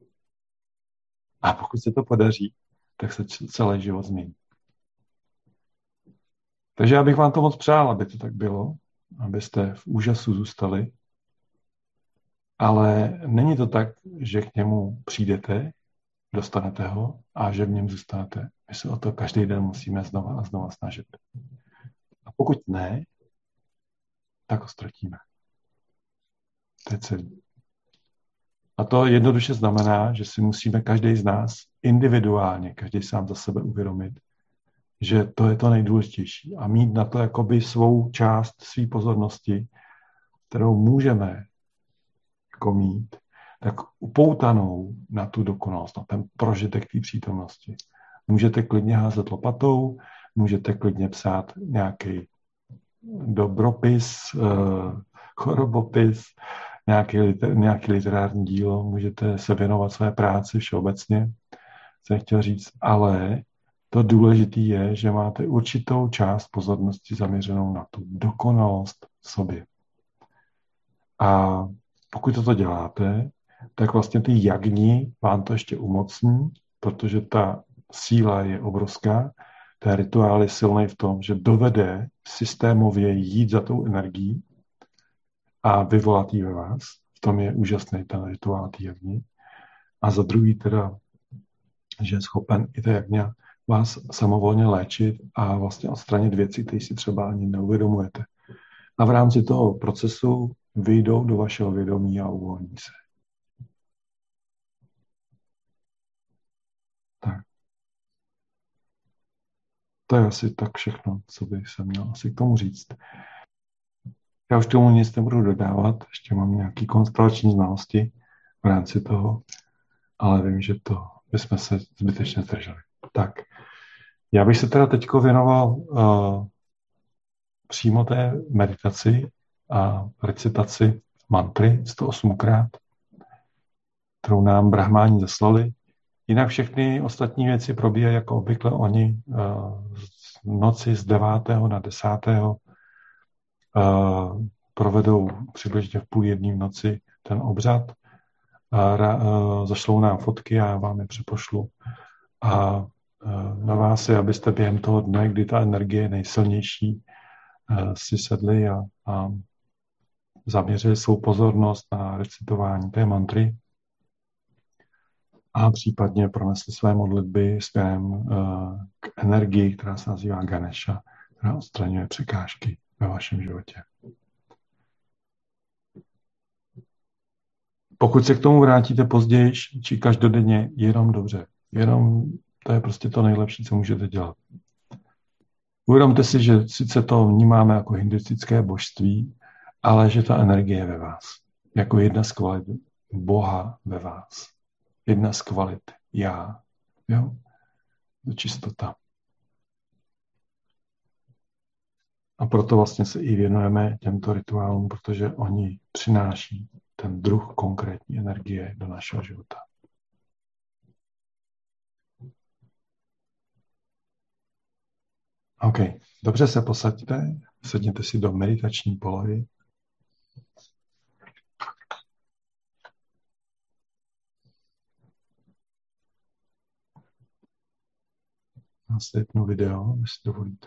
A pokud se to podaří, tak se celý život změní. Takže já bych vám to moc přál, aby to tak bylo, abyste v úžasu zůstali. Ale není to tak, že k němu přijdete, dostanete ho a že v něm zůstanete. My se o to každý den musíme znova a znova snažit. A pokud ne, tak ho ztratíme. To je celý. A to jednoduše znamená, že si musíme každý z nás individuálně, každý sám za sebe uvědomit, že to je to nejdůležitější a mít na to jakoby svou část své pozornosti, kterou můžeme jako mít, tak upoutanou na tu dokonalost, na ten prožitek té přítomnosti. Můžete klidně házet lopatou, můžete klidně psát nějaký dobropis, chorobopis, nějaký, liter, nějaký literární dílo, můžete se věnovat své práci všeobecně, jsem chtěl říct, ale to důležité je, že máte určitou část pozornosti zaměřenou na tu dokonalost v sobě. A pokud toto děláte, tak vlastně ty jagni vám to ještě umocní, protože ta síla je obrovská, ten rituál je silný v tom, že dovede systémově jít za tou energií a vyvolat ji ve vás. V tom je úžasný ten rituál té jagni. A za druhý teda, že je schopen i ta jagňa vás samovolně léčit a vlastně odstranit věci, které si třeba ani neuvědomujete. A v rámci toho procesu vyjdou do vašeho vědomí a uvolní se. Tak. To je asi tak všechno, co bych se měl asi k tomu říct. Já už tomu nic nebudu dodávat, ještě mám nějaké konstelační znalosti v rámci toho, ale vím, že to bychom se zbytečně zdrželi. Tak, já bych se teda teďko věnoval uh, přímo té meditaci a recitaci mantry sto osmkrát, kterou nám brahmáni zaslali. Jinak všechny ostatní věci probíhají jako obvykle. Oni v noci z devátého na desátého provedou přibližně v půl jedné v noci ten obřad. Zašlou nám fotky a já vám je přepošlu. A na vás je, abyste během toho dne, kdy ta energie je nejsilnější, si sedli a, a zaměřili svou pozornost na recitování té mantry a případně pronesli své modlitby směrem k energii, která se nazývá Ganesha, která odstraňuje překážky ve vašem životě. Pokud se k tomu vrátíte později, či každodenně, jenom dobře. Jenom to je prostě to nejlepší, co můžete dělat. Uvědomte si, že sice to vnímáme jako hinduistické božství, ale že ta energie je ve vás. Jako jedna z kvalit Boha ve vás. Jedna z kvalit já. Jo? To čistota. A proto vlastně se i věnujeme těmto rituálům, protože oni přináší ten druh konkrétní energie do našeho života. OK. Dobře se posaďte, sedněte si do meditační polohy. Následnou video, jestli dovolíte.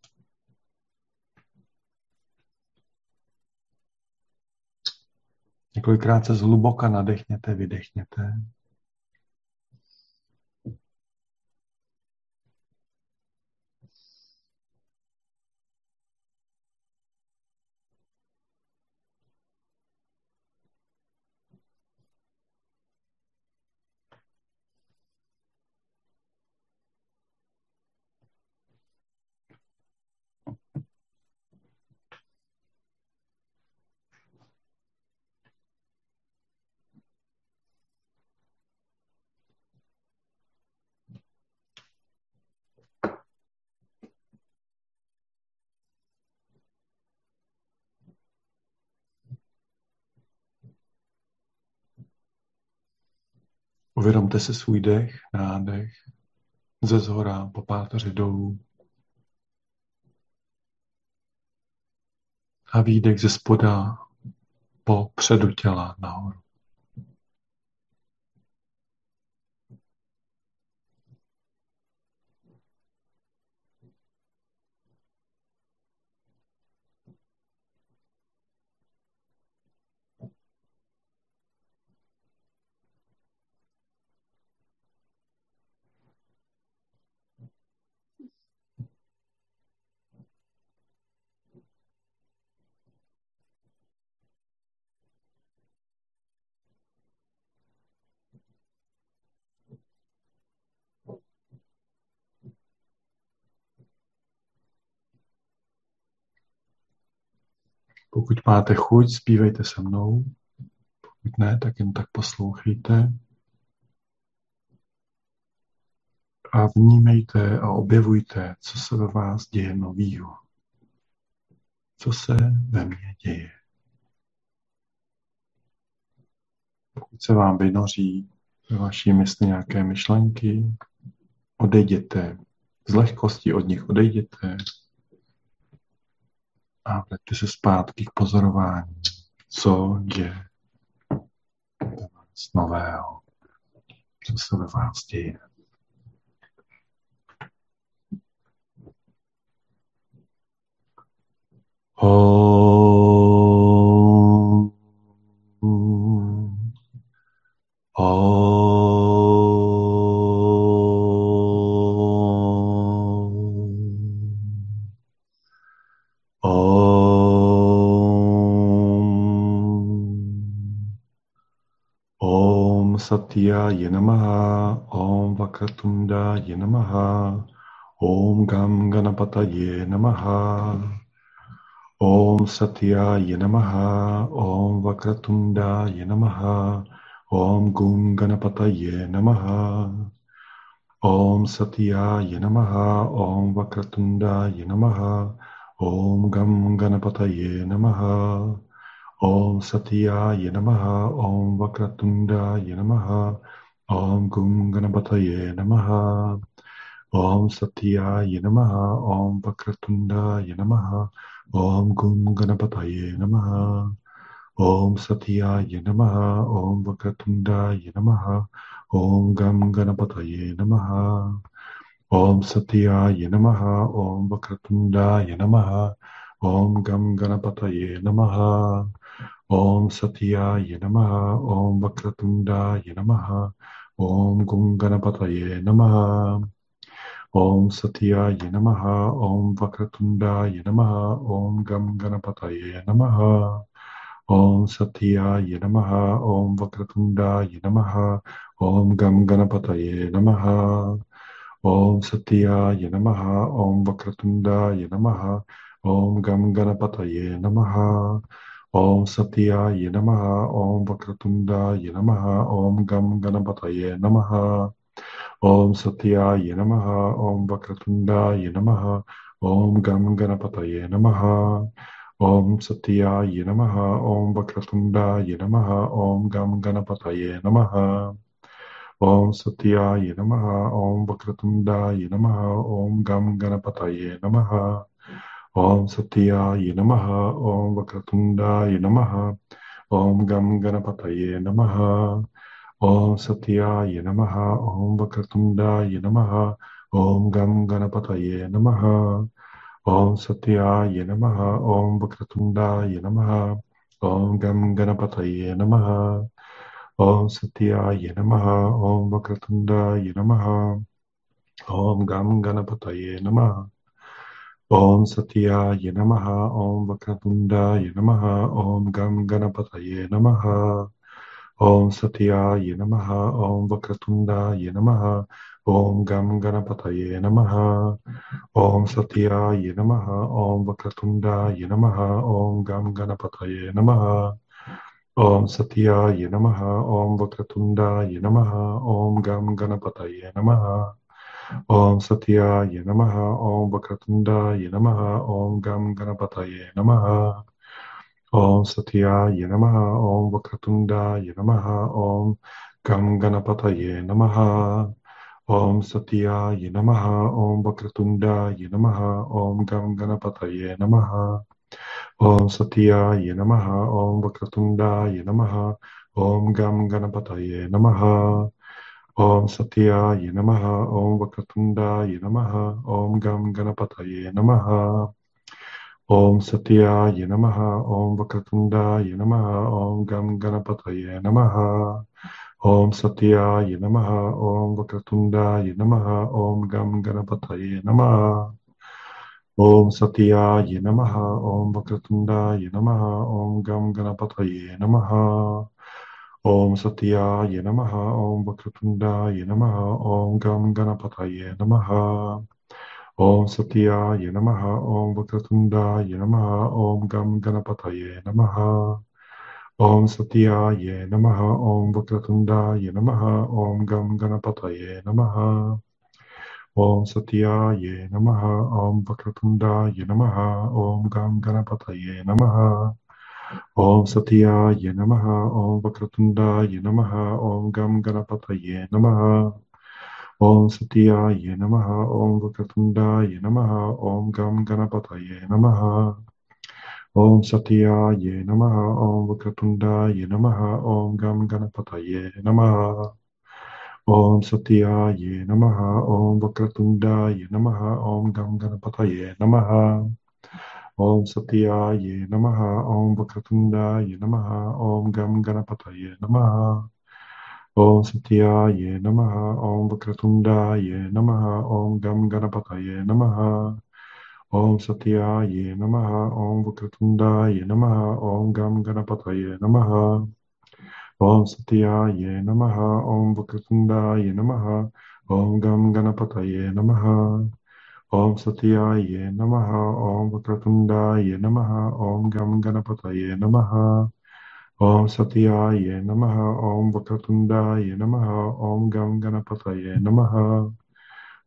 Několikrát se zhluboka nadechněte, vydechněte. Uvědomte si svůj dech, nádech, ze zhora po páteři dolů a výdech ze spoda po předu těla nahoru. Pokud máte chuť, zpívejte se mnou. Pokud ne, tak jen tak poslouchejte. A vnímejte a objevujte, co se ve vás děje novýho. Co se ve mně děje. Pokud se vám vynoří ve vaší mysli nějaké myšlenky, odejděte. Z lehkosti od nich odejděte. A vraťte se zpátky k pozorování, co je ve vás nového, co se ve vás děje. Om. Om. Satyaye namaha, Om Vakratundaye namaha, Om Gam Ganapataye namaha, Om Satyaye namaha, Om Vakratundaye namaha, Om Gum Ganapataye namaha, Om Satyaye namaha, Om Vakratundaye namaha, Om Gam Ganapataye Namaha. Om Satyaya Namaha. Om Vakratundaya Namaha. Om Gum Ganapataye Namaha. Om Satyaya Namaha. Om Vakratundaya Namaha. Om Gum Ganapataye Namaha. Om Satyaya Namaha. Om Vakratundaya Namaha. Om Gam Ganapataye Namaha. Om Satyaya Namaha. Om Vakratundaya Namaha. Om Gam Ganapataye Namaha. Om Satyaya Namaha. Om Vakratundaya Namaha. Om Gum Ganapataye Namaha. Om Satyaya Namaha. Om Vakratundaya Namaha. Om Gam Ganapataye Namaha. Om Satyaya Namaha. Om Vakratundaya Namaha. Om Gam Ganapataye Namaha. Om Satyaya Namaha. Om Vakratundaya Namaha. Om Gam Ganapataye Namaha. Om Satyaya Namaha. Om Vakratundaya Namaha. Om Gam Ganapataye Namaha. Om Satyaya Namaha. Om Vakratundaya Namaha. Om Gam Ganapataye Namaha. Om Satyaya Namaha. Om Vakratundaya Namaha. Om Gam Ganapataye Namaha. Om Satyaya Namaha. Om Vakratundaya Namaha. Om Gam Ganapataye Namaha. Om Satyaya Namaha. Om Vakratundaya Namaha. Om Gam Ganapataye Namaha. Om Satyaya Namaha. Om Vakratundaya Namaha. Om Gam Ganapataye Namaha. Om Satyaya Namaha. Om Vakratundaya Namaha. Om Gam Ganapataye Namaha. Om Satyaya Namaha. Om Vakratundaya Namaha. Om Gam Ganapataye Namaha. Om Satyaya Namaha. Om Vakratundaya Namaha. Om Gam Ganapataye Namaha. Om Satyaya Namaha. Om Vakratundaya Namaha. Om Gam Ganapataye Namaha. Om Satyaya Namaha. Om Vakratundaya Namaha. Om Gam Ganapataye Namaha. Om Satyaya Namaha. Om Vakratundaya Namaha. Om Gam Ganapataye Namaha. Om Satyaya Namaha. Om Vakratundaya Namaha. Om Gam Ganapataye Namaha. Om Satyaya Namaha. Om Vakratundaya Namaha. Om Gam Ganapataye Namaha. Om Satyaya Namaha. Om Vakratundaya Namaha. Om Gam Ganapataye Namaha. Om Satyaya Namaha. Om Vakratundaya Namaha. Om Gam Ganapataye Namaha. Om Satyaya Namaha. Om Vakratundaya Namaha. Om Gam Ganapataye Namaha. Om Satyaya Namaha. Om Vakratundaya Namaha. Om Gam Ganapataye Namaha. Om Satyaya Namaha. Om Vakratundaya Namaha. Om Gam Ganapataye Namaha. Om Satyaya Namaha. Om Vakratundaya Namaha. Om Gam Ganapataye Namaha. Om Satyaya Namaha. Om Vakratundaya Namaha. Om Gam Ganapataye Namaha. Om Satyaya Namaha. Om Vakratundaya Namaha. Om Gam Ganapataye Namaha. Om Satyaya Namaha. Om Vakratundaya Namaha. Om Gam Ganapataye Namaha. Om Satyaya Namaha. Om Vakratundaya Namaha. Om Gam Ganapataye Namaha. Om Satyaya Namaha. Om Vakratundaya Namaha. Om Gam Ganapataye Namaha. Om Satyaya Namaha. Om Vakratundaya Namaha. Om Gam Ganapataye Namaha. Om Satyaya Namaha. Om Vakratundaya Namaha. Om Gam Ganapataye Namaha. Om Satyaya Namaha. Om Vakratundaya Namaha. Om Gam Ganapataye Namaha. Om Satyaya Namaha. Om Vakratundaya Namaha. Om Gam Ganapataye Namaha. Om Satyaya Namaha. Om Vakratundaya Namaha. Om Gam Ganapataye Namaha. Om Satyaya Namaha. Om Vakratundaya Namaha. Om Gam Ganapataye Namaha. Om Satyaya Namaha. Om Vakratundaya Namaha. Om Gam Ganapataye Namaha. Om Satyaya Namaha. Om Vakratundaya Namaha. Om Gam Ganapataye Namaha. Om Satyaya Namaha. Om Vakratundaya Namaha. Om Gam Ganapataye Namaha.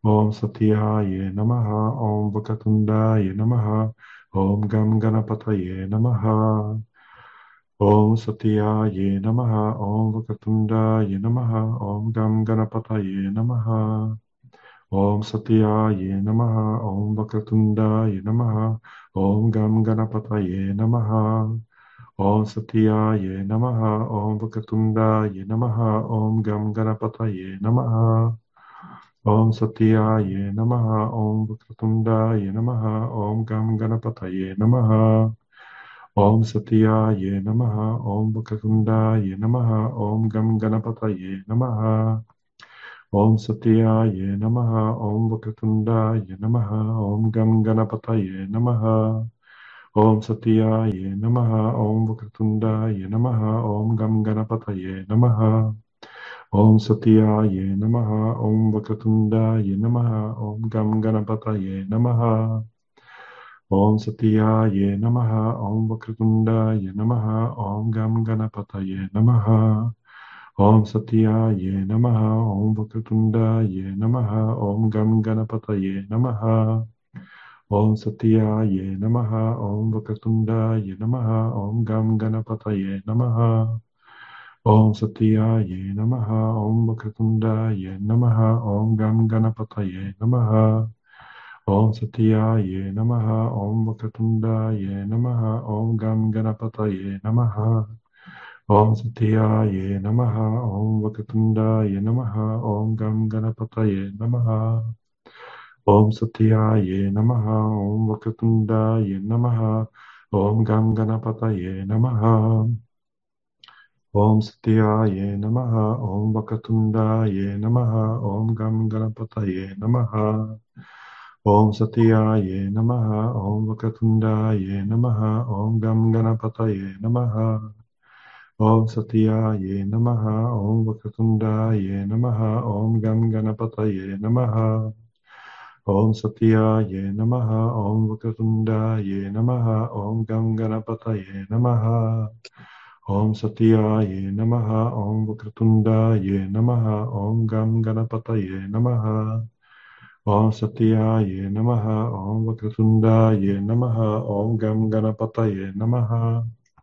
Om Satyaye Namaha, Om Vakatundaye Namaha, Om Gam Ganapataye Namaha. Om Satyaye Namaha, Om Vakatundaye Namaha, Om Gam Ganapataye Namaha. Om Satyaye Namaha, Om Vakatundaye Namaha, Om Gam Ganapataye Namaha. Om Satyaye Namaha, Om Vakatundaye Namaha, Om Gam Ganapataye Namaha. Om Satyaye Namaha, Om Vakatundaye Namaha, Om Gam Ganapataye Namaha. Om Satyaye Namaha, Om Vakatundaye Namaha, Om Gam Ganapataye Namaha. Om Satyaye Namaha, Om Vakatundaye Namaha, Om Gam Ganapataye Namaha. Om Satyaye Namaha, Om Vakatundaye Namaha, Om Gam Ganapataye Namaha. Om Satyaye Namaha, Om Vakatundaye Namaha, Om Gam Ganapataye Namaha. Om Satyaye Namaha, Om Vakatundaye Namaha, Om Gam Ganapataye Namaha. Om Satyaye Namaha, Om Vakatundaye Namaha, Om Gam Ganapataye Namaha. Om Satyaye Namaha, Om Vakatundaye Namaha, Om Gam Ganapataye Namaha. Om Satyaye Namaha, Om Vakatundaye Namaha, Om Gam Ganapataye Namaha. Om Satyaye Namaha, Om Vakatundaye Namaha, Om Gam Ganapataye Namaha. Om Satyaye Namaha, Om Vakatundaye Namaha, Om Gam Ganapataye Namaha. Om Satyaye Namaha, Om Vakatundaye Namaha, Om Gam Ganapataye Namaha. Om Satyaye Namaha, Om Vakatundaye Namaha, Om Gam Ganapataye Namaha. Om Satyaye Namaha, Om Vakatundaye Namaha, Om Gam Ganapataye Namaha. Om Satyaye Namaha, Om Vakatundaye Namaha, Om Gam Ganapataye Namaha. Om Satyaye Namaha, Om Vakatundaye Namaha, Om Gam Ganapataye Namaha. Om Satyaye Namaha, Om Vakatundaye Namaha, Om Gam Ganapataye Namaha. Om Satyaye Namaha, Om Vakatundaye Namaha, Om Gam Ganapataye Namaha.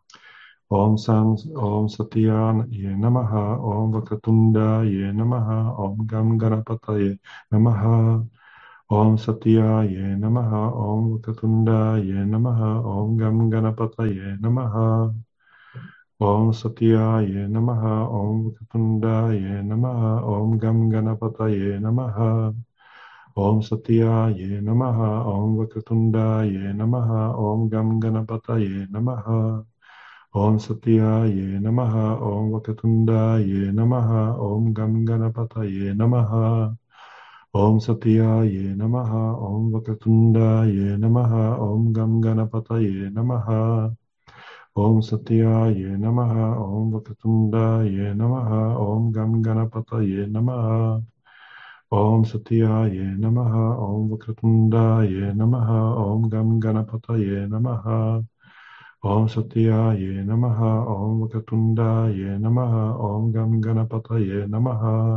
Om Sam Om Satyaye Namaha, Om Vakatundaye Namaha, Om Gam Ganapataye Namaha. Om Satyaye Namaha, Om Vakatundaye Namaha, Om Gam Ganapataye Namaha. Om Satyaye Namaha, Om Vakatundaye Namaha, Om Gam Ganapataye Namaha. Om Satyaye Namaha, Om Vakatundaye Namaha, Om Gam Ganapataye Namaha. Om Satyaye Namaha, Om Vakatundaye Namaha, Om Gam Ganapataye Namaha. Om Satyaye Namaha, Om Vakatundaye Namaha, Om Gam Ganapataye Namaha. Om Satyaye Namaha, Om Vakatundaye Namaha, Om Gam Ganapataye Namaha. Om Satyaye Namaha, Om Vakatundaye Namaha, Om Gam Ganapataye Namaha. Om Satyaye Namaha, Om Vakatundaye Namaha, Om Gam Ganapataye Namaha.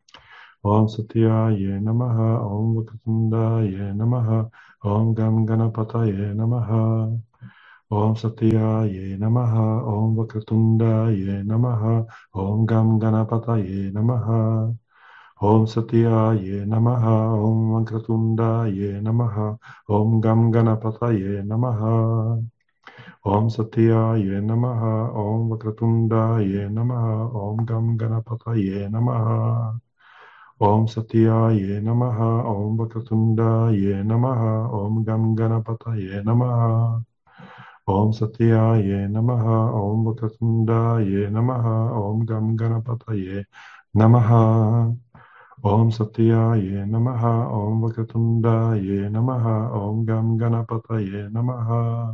Om Satyaye Namaha, Om Vakatundaye Namaha, Om Gam Ganapataye Namaha. Om Satyaye Namaha, Om Vakatundaye Namaha, Om Gam Ganapataye Namaha. Om Satyaye Namaha, Om Vakatundaye Namaha, Om Gam Ganapataye Namaha. Om Satyaye Namaha, Om Vakatundaye Namaha, Om Gam Ganapataye Namaha. Om Satyaye Namaha, Om Vakatundaye Namaha, Om Gam Ganapataye Namaha. Om Satyaye Namaha, Om Vakatundaye Namaha, Om Gam Ganapataye Namaha. Om Satyaye Namaha, Om Vakatundaye Namaha, Om Gam Ganapataye Namaha.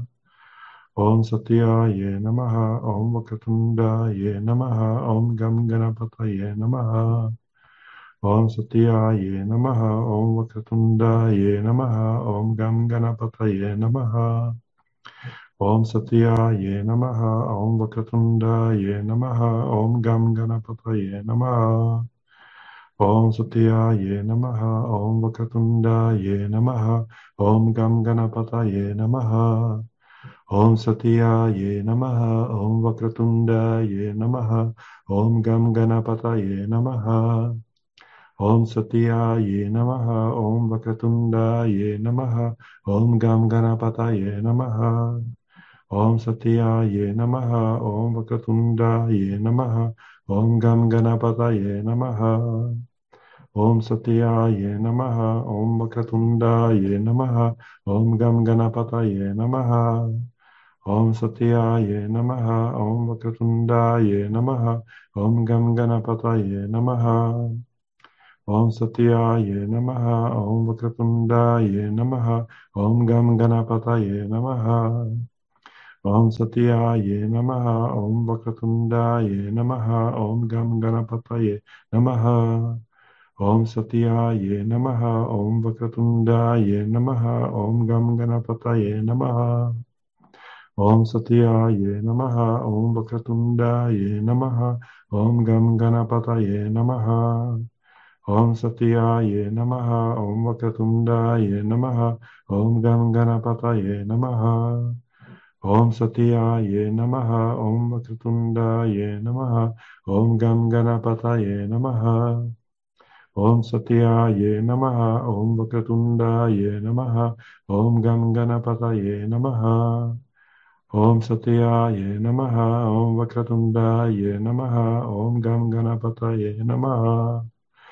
Om Satyaye Namaha, Om Vakatundaye Namaha, Om Gam Ganapataye Namaha. Om Satyaye Namaha, Om Vakatundaye Namaha, Om Gam Ganapataye Namaha. Om Satyaye Namaha, Om Vakatundaye Namaha, Om Gam Ganapataye Namaha. Om Satyaye Namaha, Om Vakatundaye Namaha, Om Gam Ganapataye Namaha, Om Satyaye Namaha, Om Vakatundaye Namaha, Om Gam Ganapataye Namaha, Om Satyaye Namaha, Om Vakatundaye Namaha, Om Gam Ganapataye Namaha, Om Satyaye Namaha, Om Vakatundaye Namaha, Om Gam Ganapataye Namaha, Om Satyaye Namaha, Om Vakatundaye Namaha, Om Gam Ganapataye Namaha, Om Satyaye Namaha, Om Vakatundaye Namaha, Om Gam Ganapataye Namaha, Om Satyaye Namaha, Om Vakatundaye Namaha, Om Gam Ganapataye Namaha, Om Satyaye Namaha, Om Vakatundaye Namaha, Om Gam Ganapataye Namaha, Om Satyaye Namaha, Om Vakatundaye Namaha, Om Gam Ganapataye Namaha, Om Satyaye Namaha, Om Vakatundaye Namaha, Om Gam Ganapataye Namaha, Om Satyaye Namaha, Om Vakatundaye Namaha, Om Gam Ganapataye Namaha, Om Satyaye Namaha, Om Vakatundaye Namaha, Om Gam Ganapataye Namaha, Om Satyaye Namaha, Om Vakatundaye Namaha, Om Gam Ganapataye Namaha, Om Satyaye Namaha, Om Vakatundaye Namaha, Om Gam Ganapataye Namaha,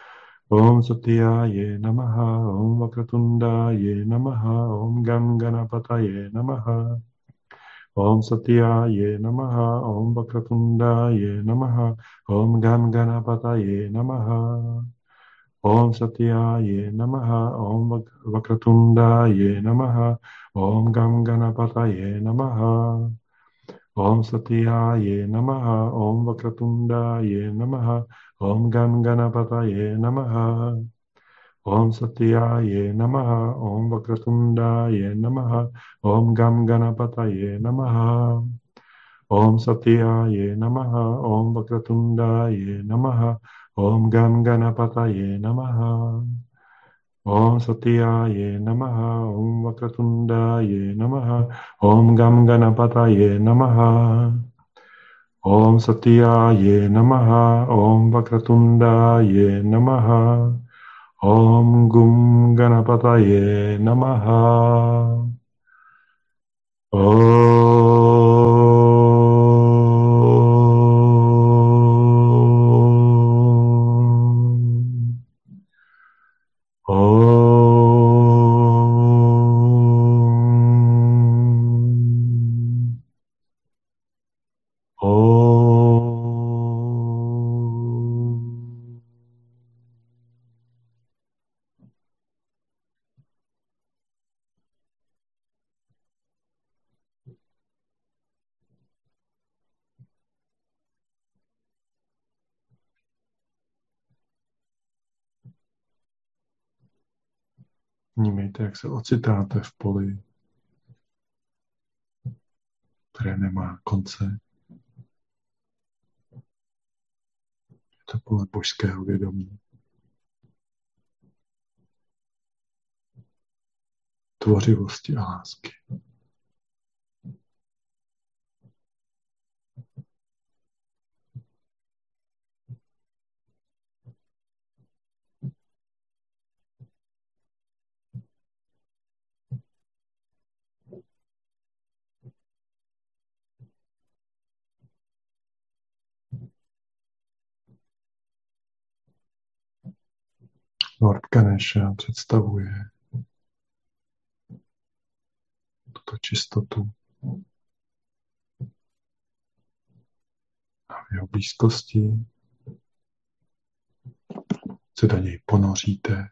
Om Satyaye Namaha, Om Vakatundaye Namaha, Om Gam Ganapataye Namaha, Om Satyaye Namaha, Om Vakatundaye Namaha, Om Gam Ganapataye Namaha, Om Satyaye Namaha, Om Vakatundaye Namaha, Om Gam Ganapataye Namaha, Om Satyaye Namaha, Om Vakatundaye Namaha, Om Gam Ganapataye Namaha, Om Satyaye Namaha, Om Vakatundaye Namaha, Om Gam Ganapataye Namaha, Om Satyaye Namaha, Om Vakatundaye Namaha, Om Gam Ganapataye Namaha, Om Satyaye Namaha, Om Vakatundaye Namaha, Om Gam Ganapataye Namaha, Om Satyaye Namaha, Om Vakatundaye Namaha, Om Gum Ganapataye Namaha, Vnímejte, jak se ocitáte v poli, které nemá konce. Je to pole božského vědomí. Tvořivosti a lásky. Lord Ganesha představuje tuto čistotu a v jeho blízkosti se do něj ponoříte.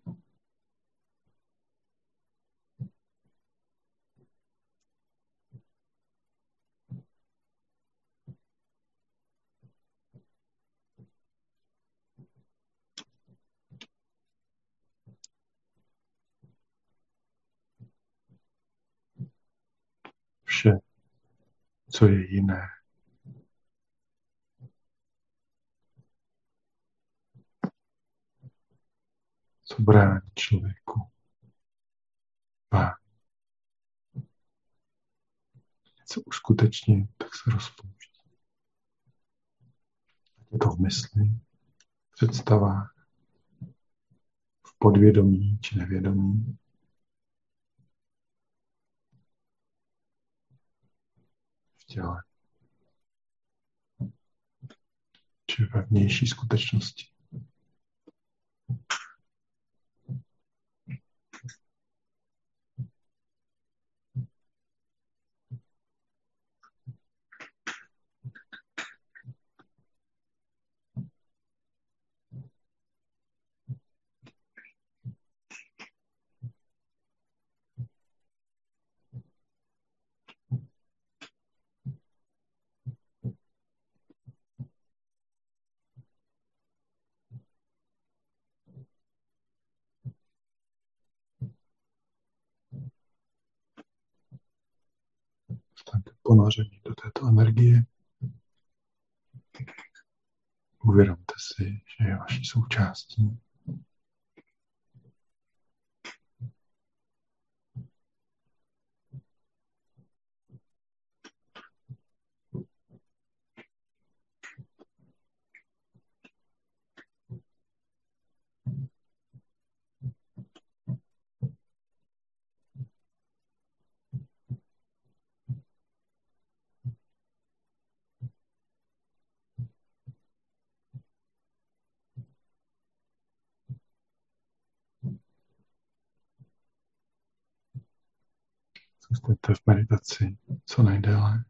Vše, co je jiné, co brání člověku a něco uskutečnit, tak se rozpouští. Je to v mysli, v představách, v podvědomí či nevědomí. V těle. Či ve vnější skutečnosti. Zůstaňte ponoření do této energie. Uvědomte si, že je vaší součástí. Zůstaňte v meditaci co nejdéle.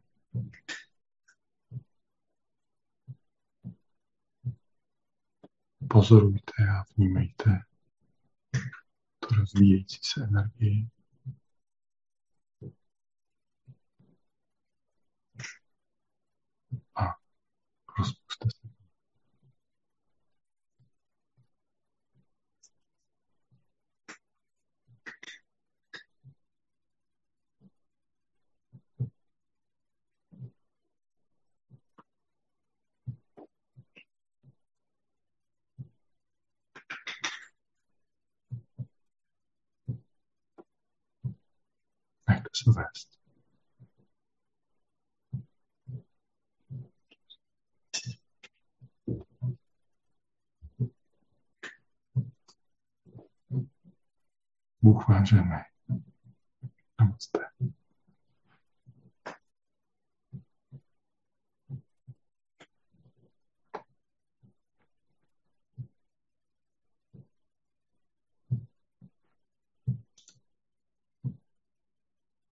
Pozorujte a vnímejte tu rozvíjející se energii. A rozpuste se. Nechte se vést. Bůh vážený.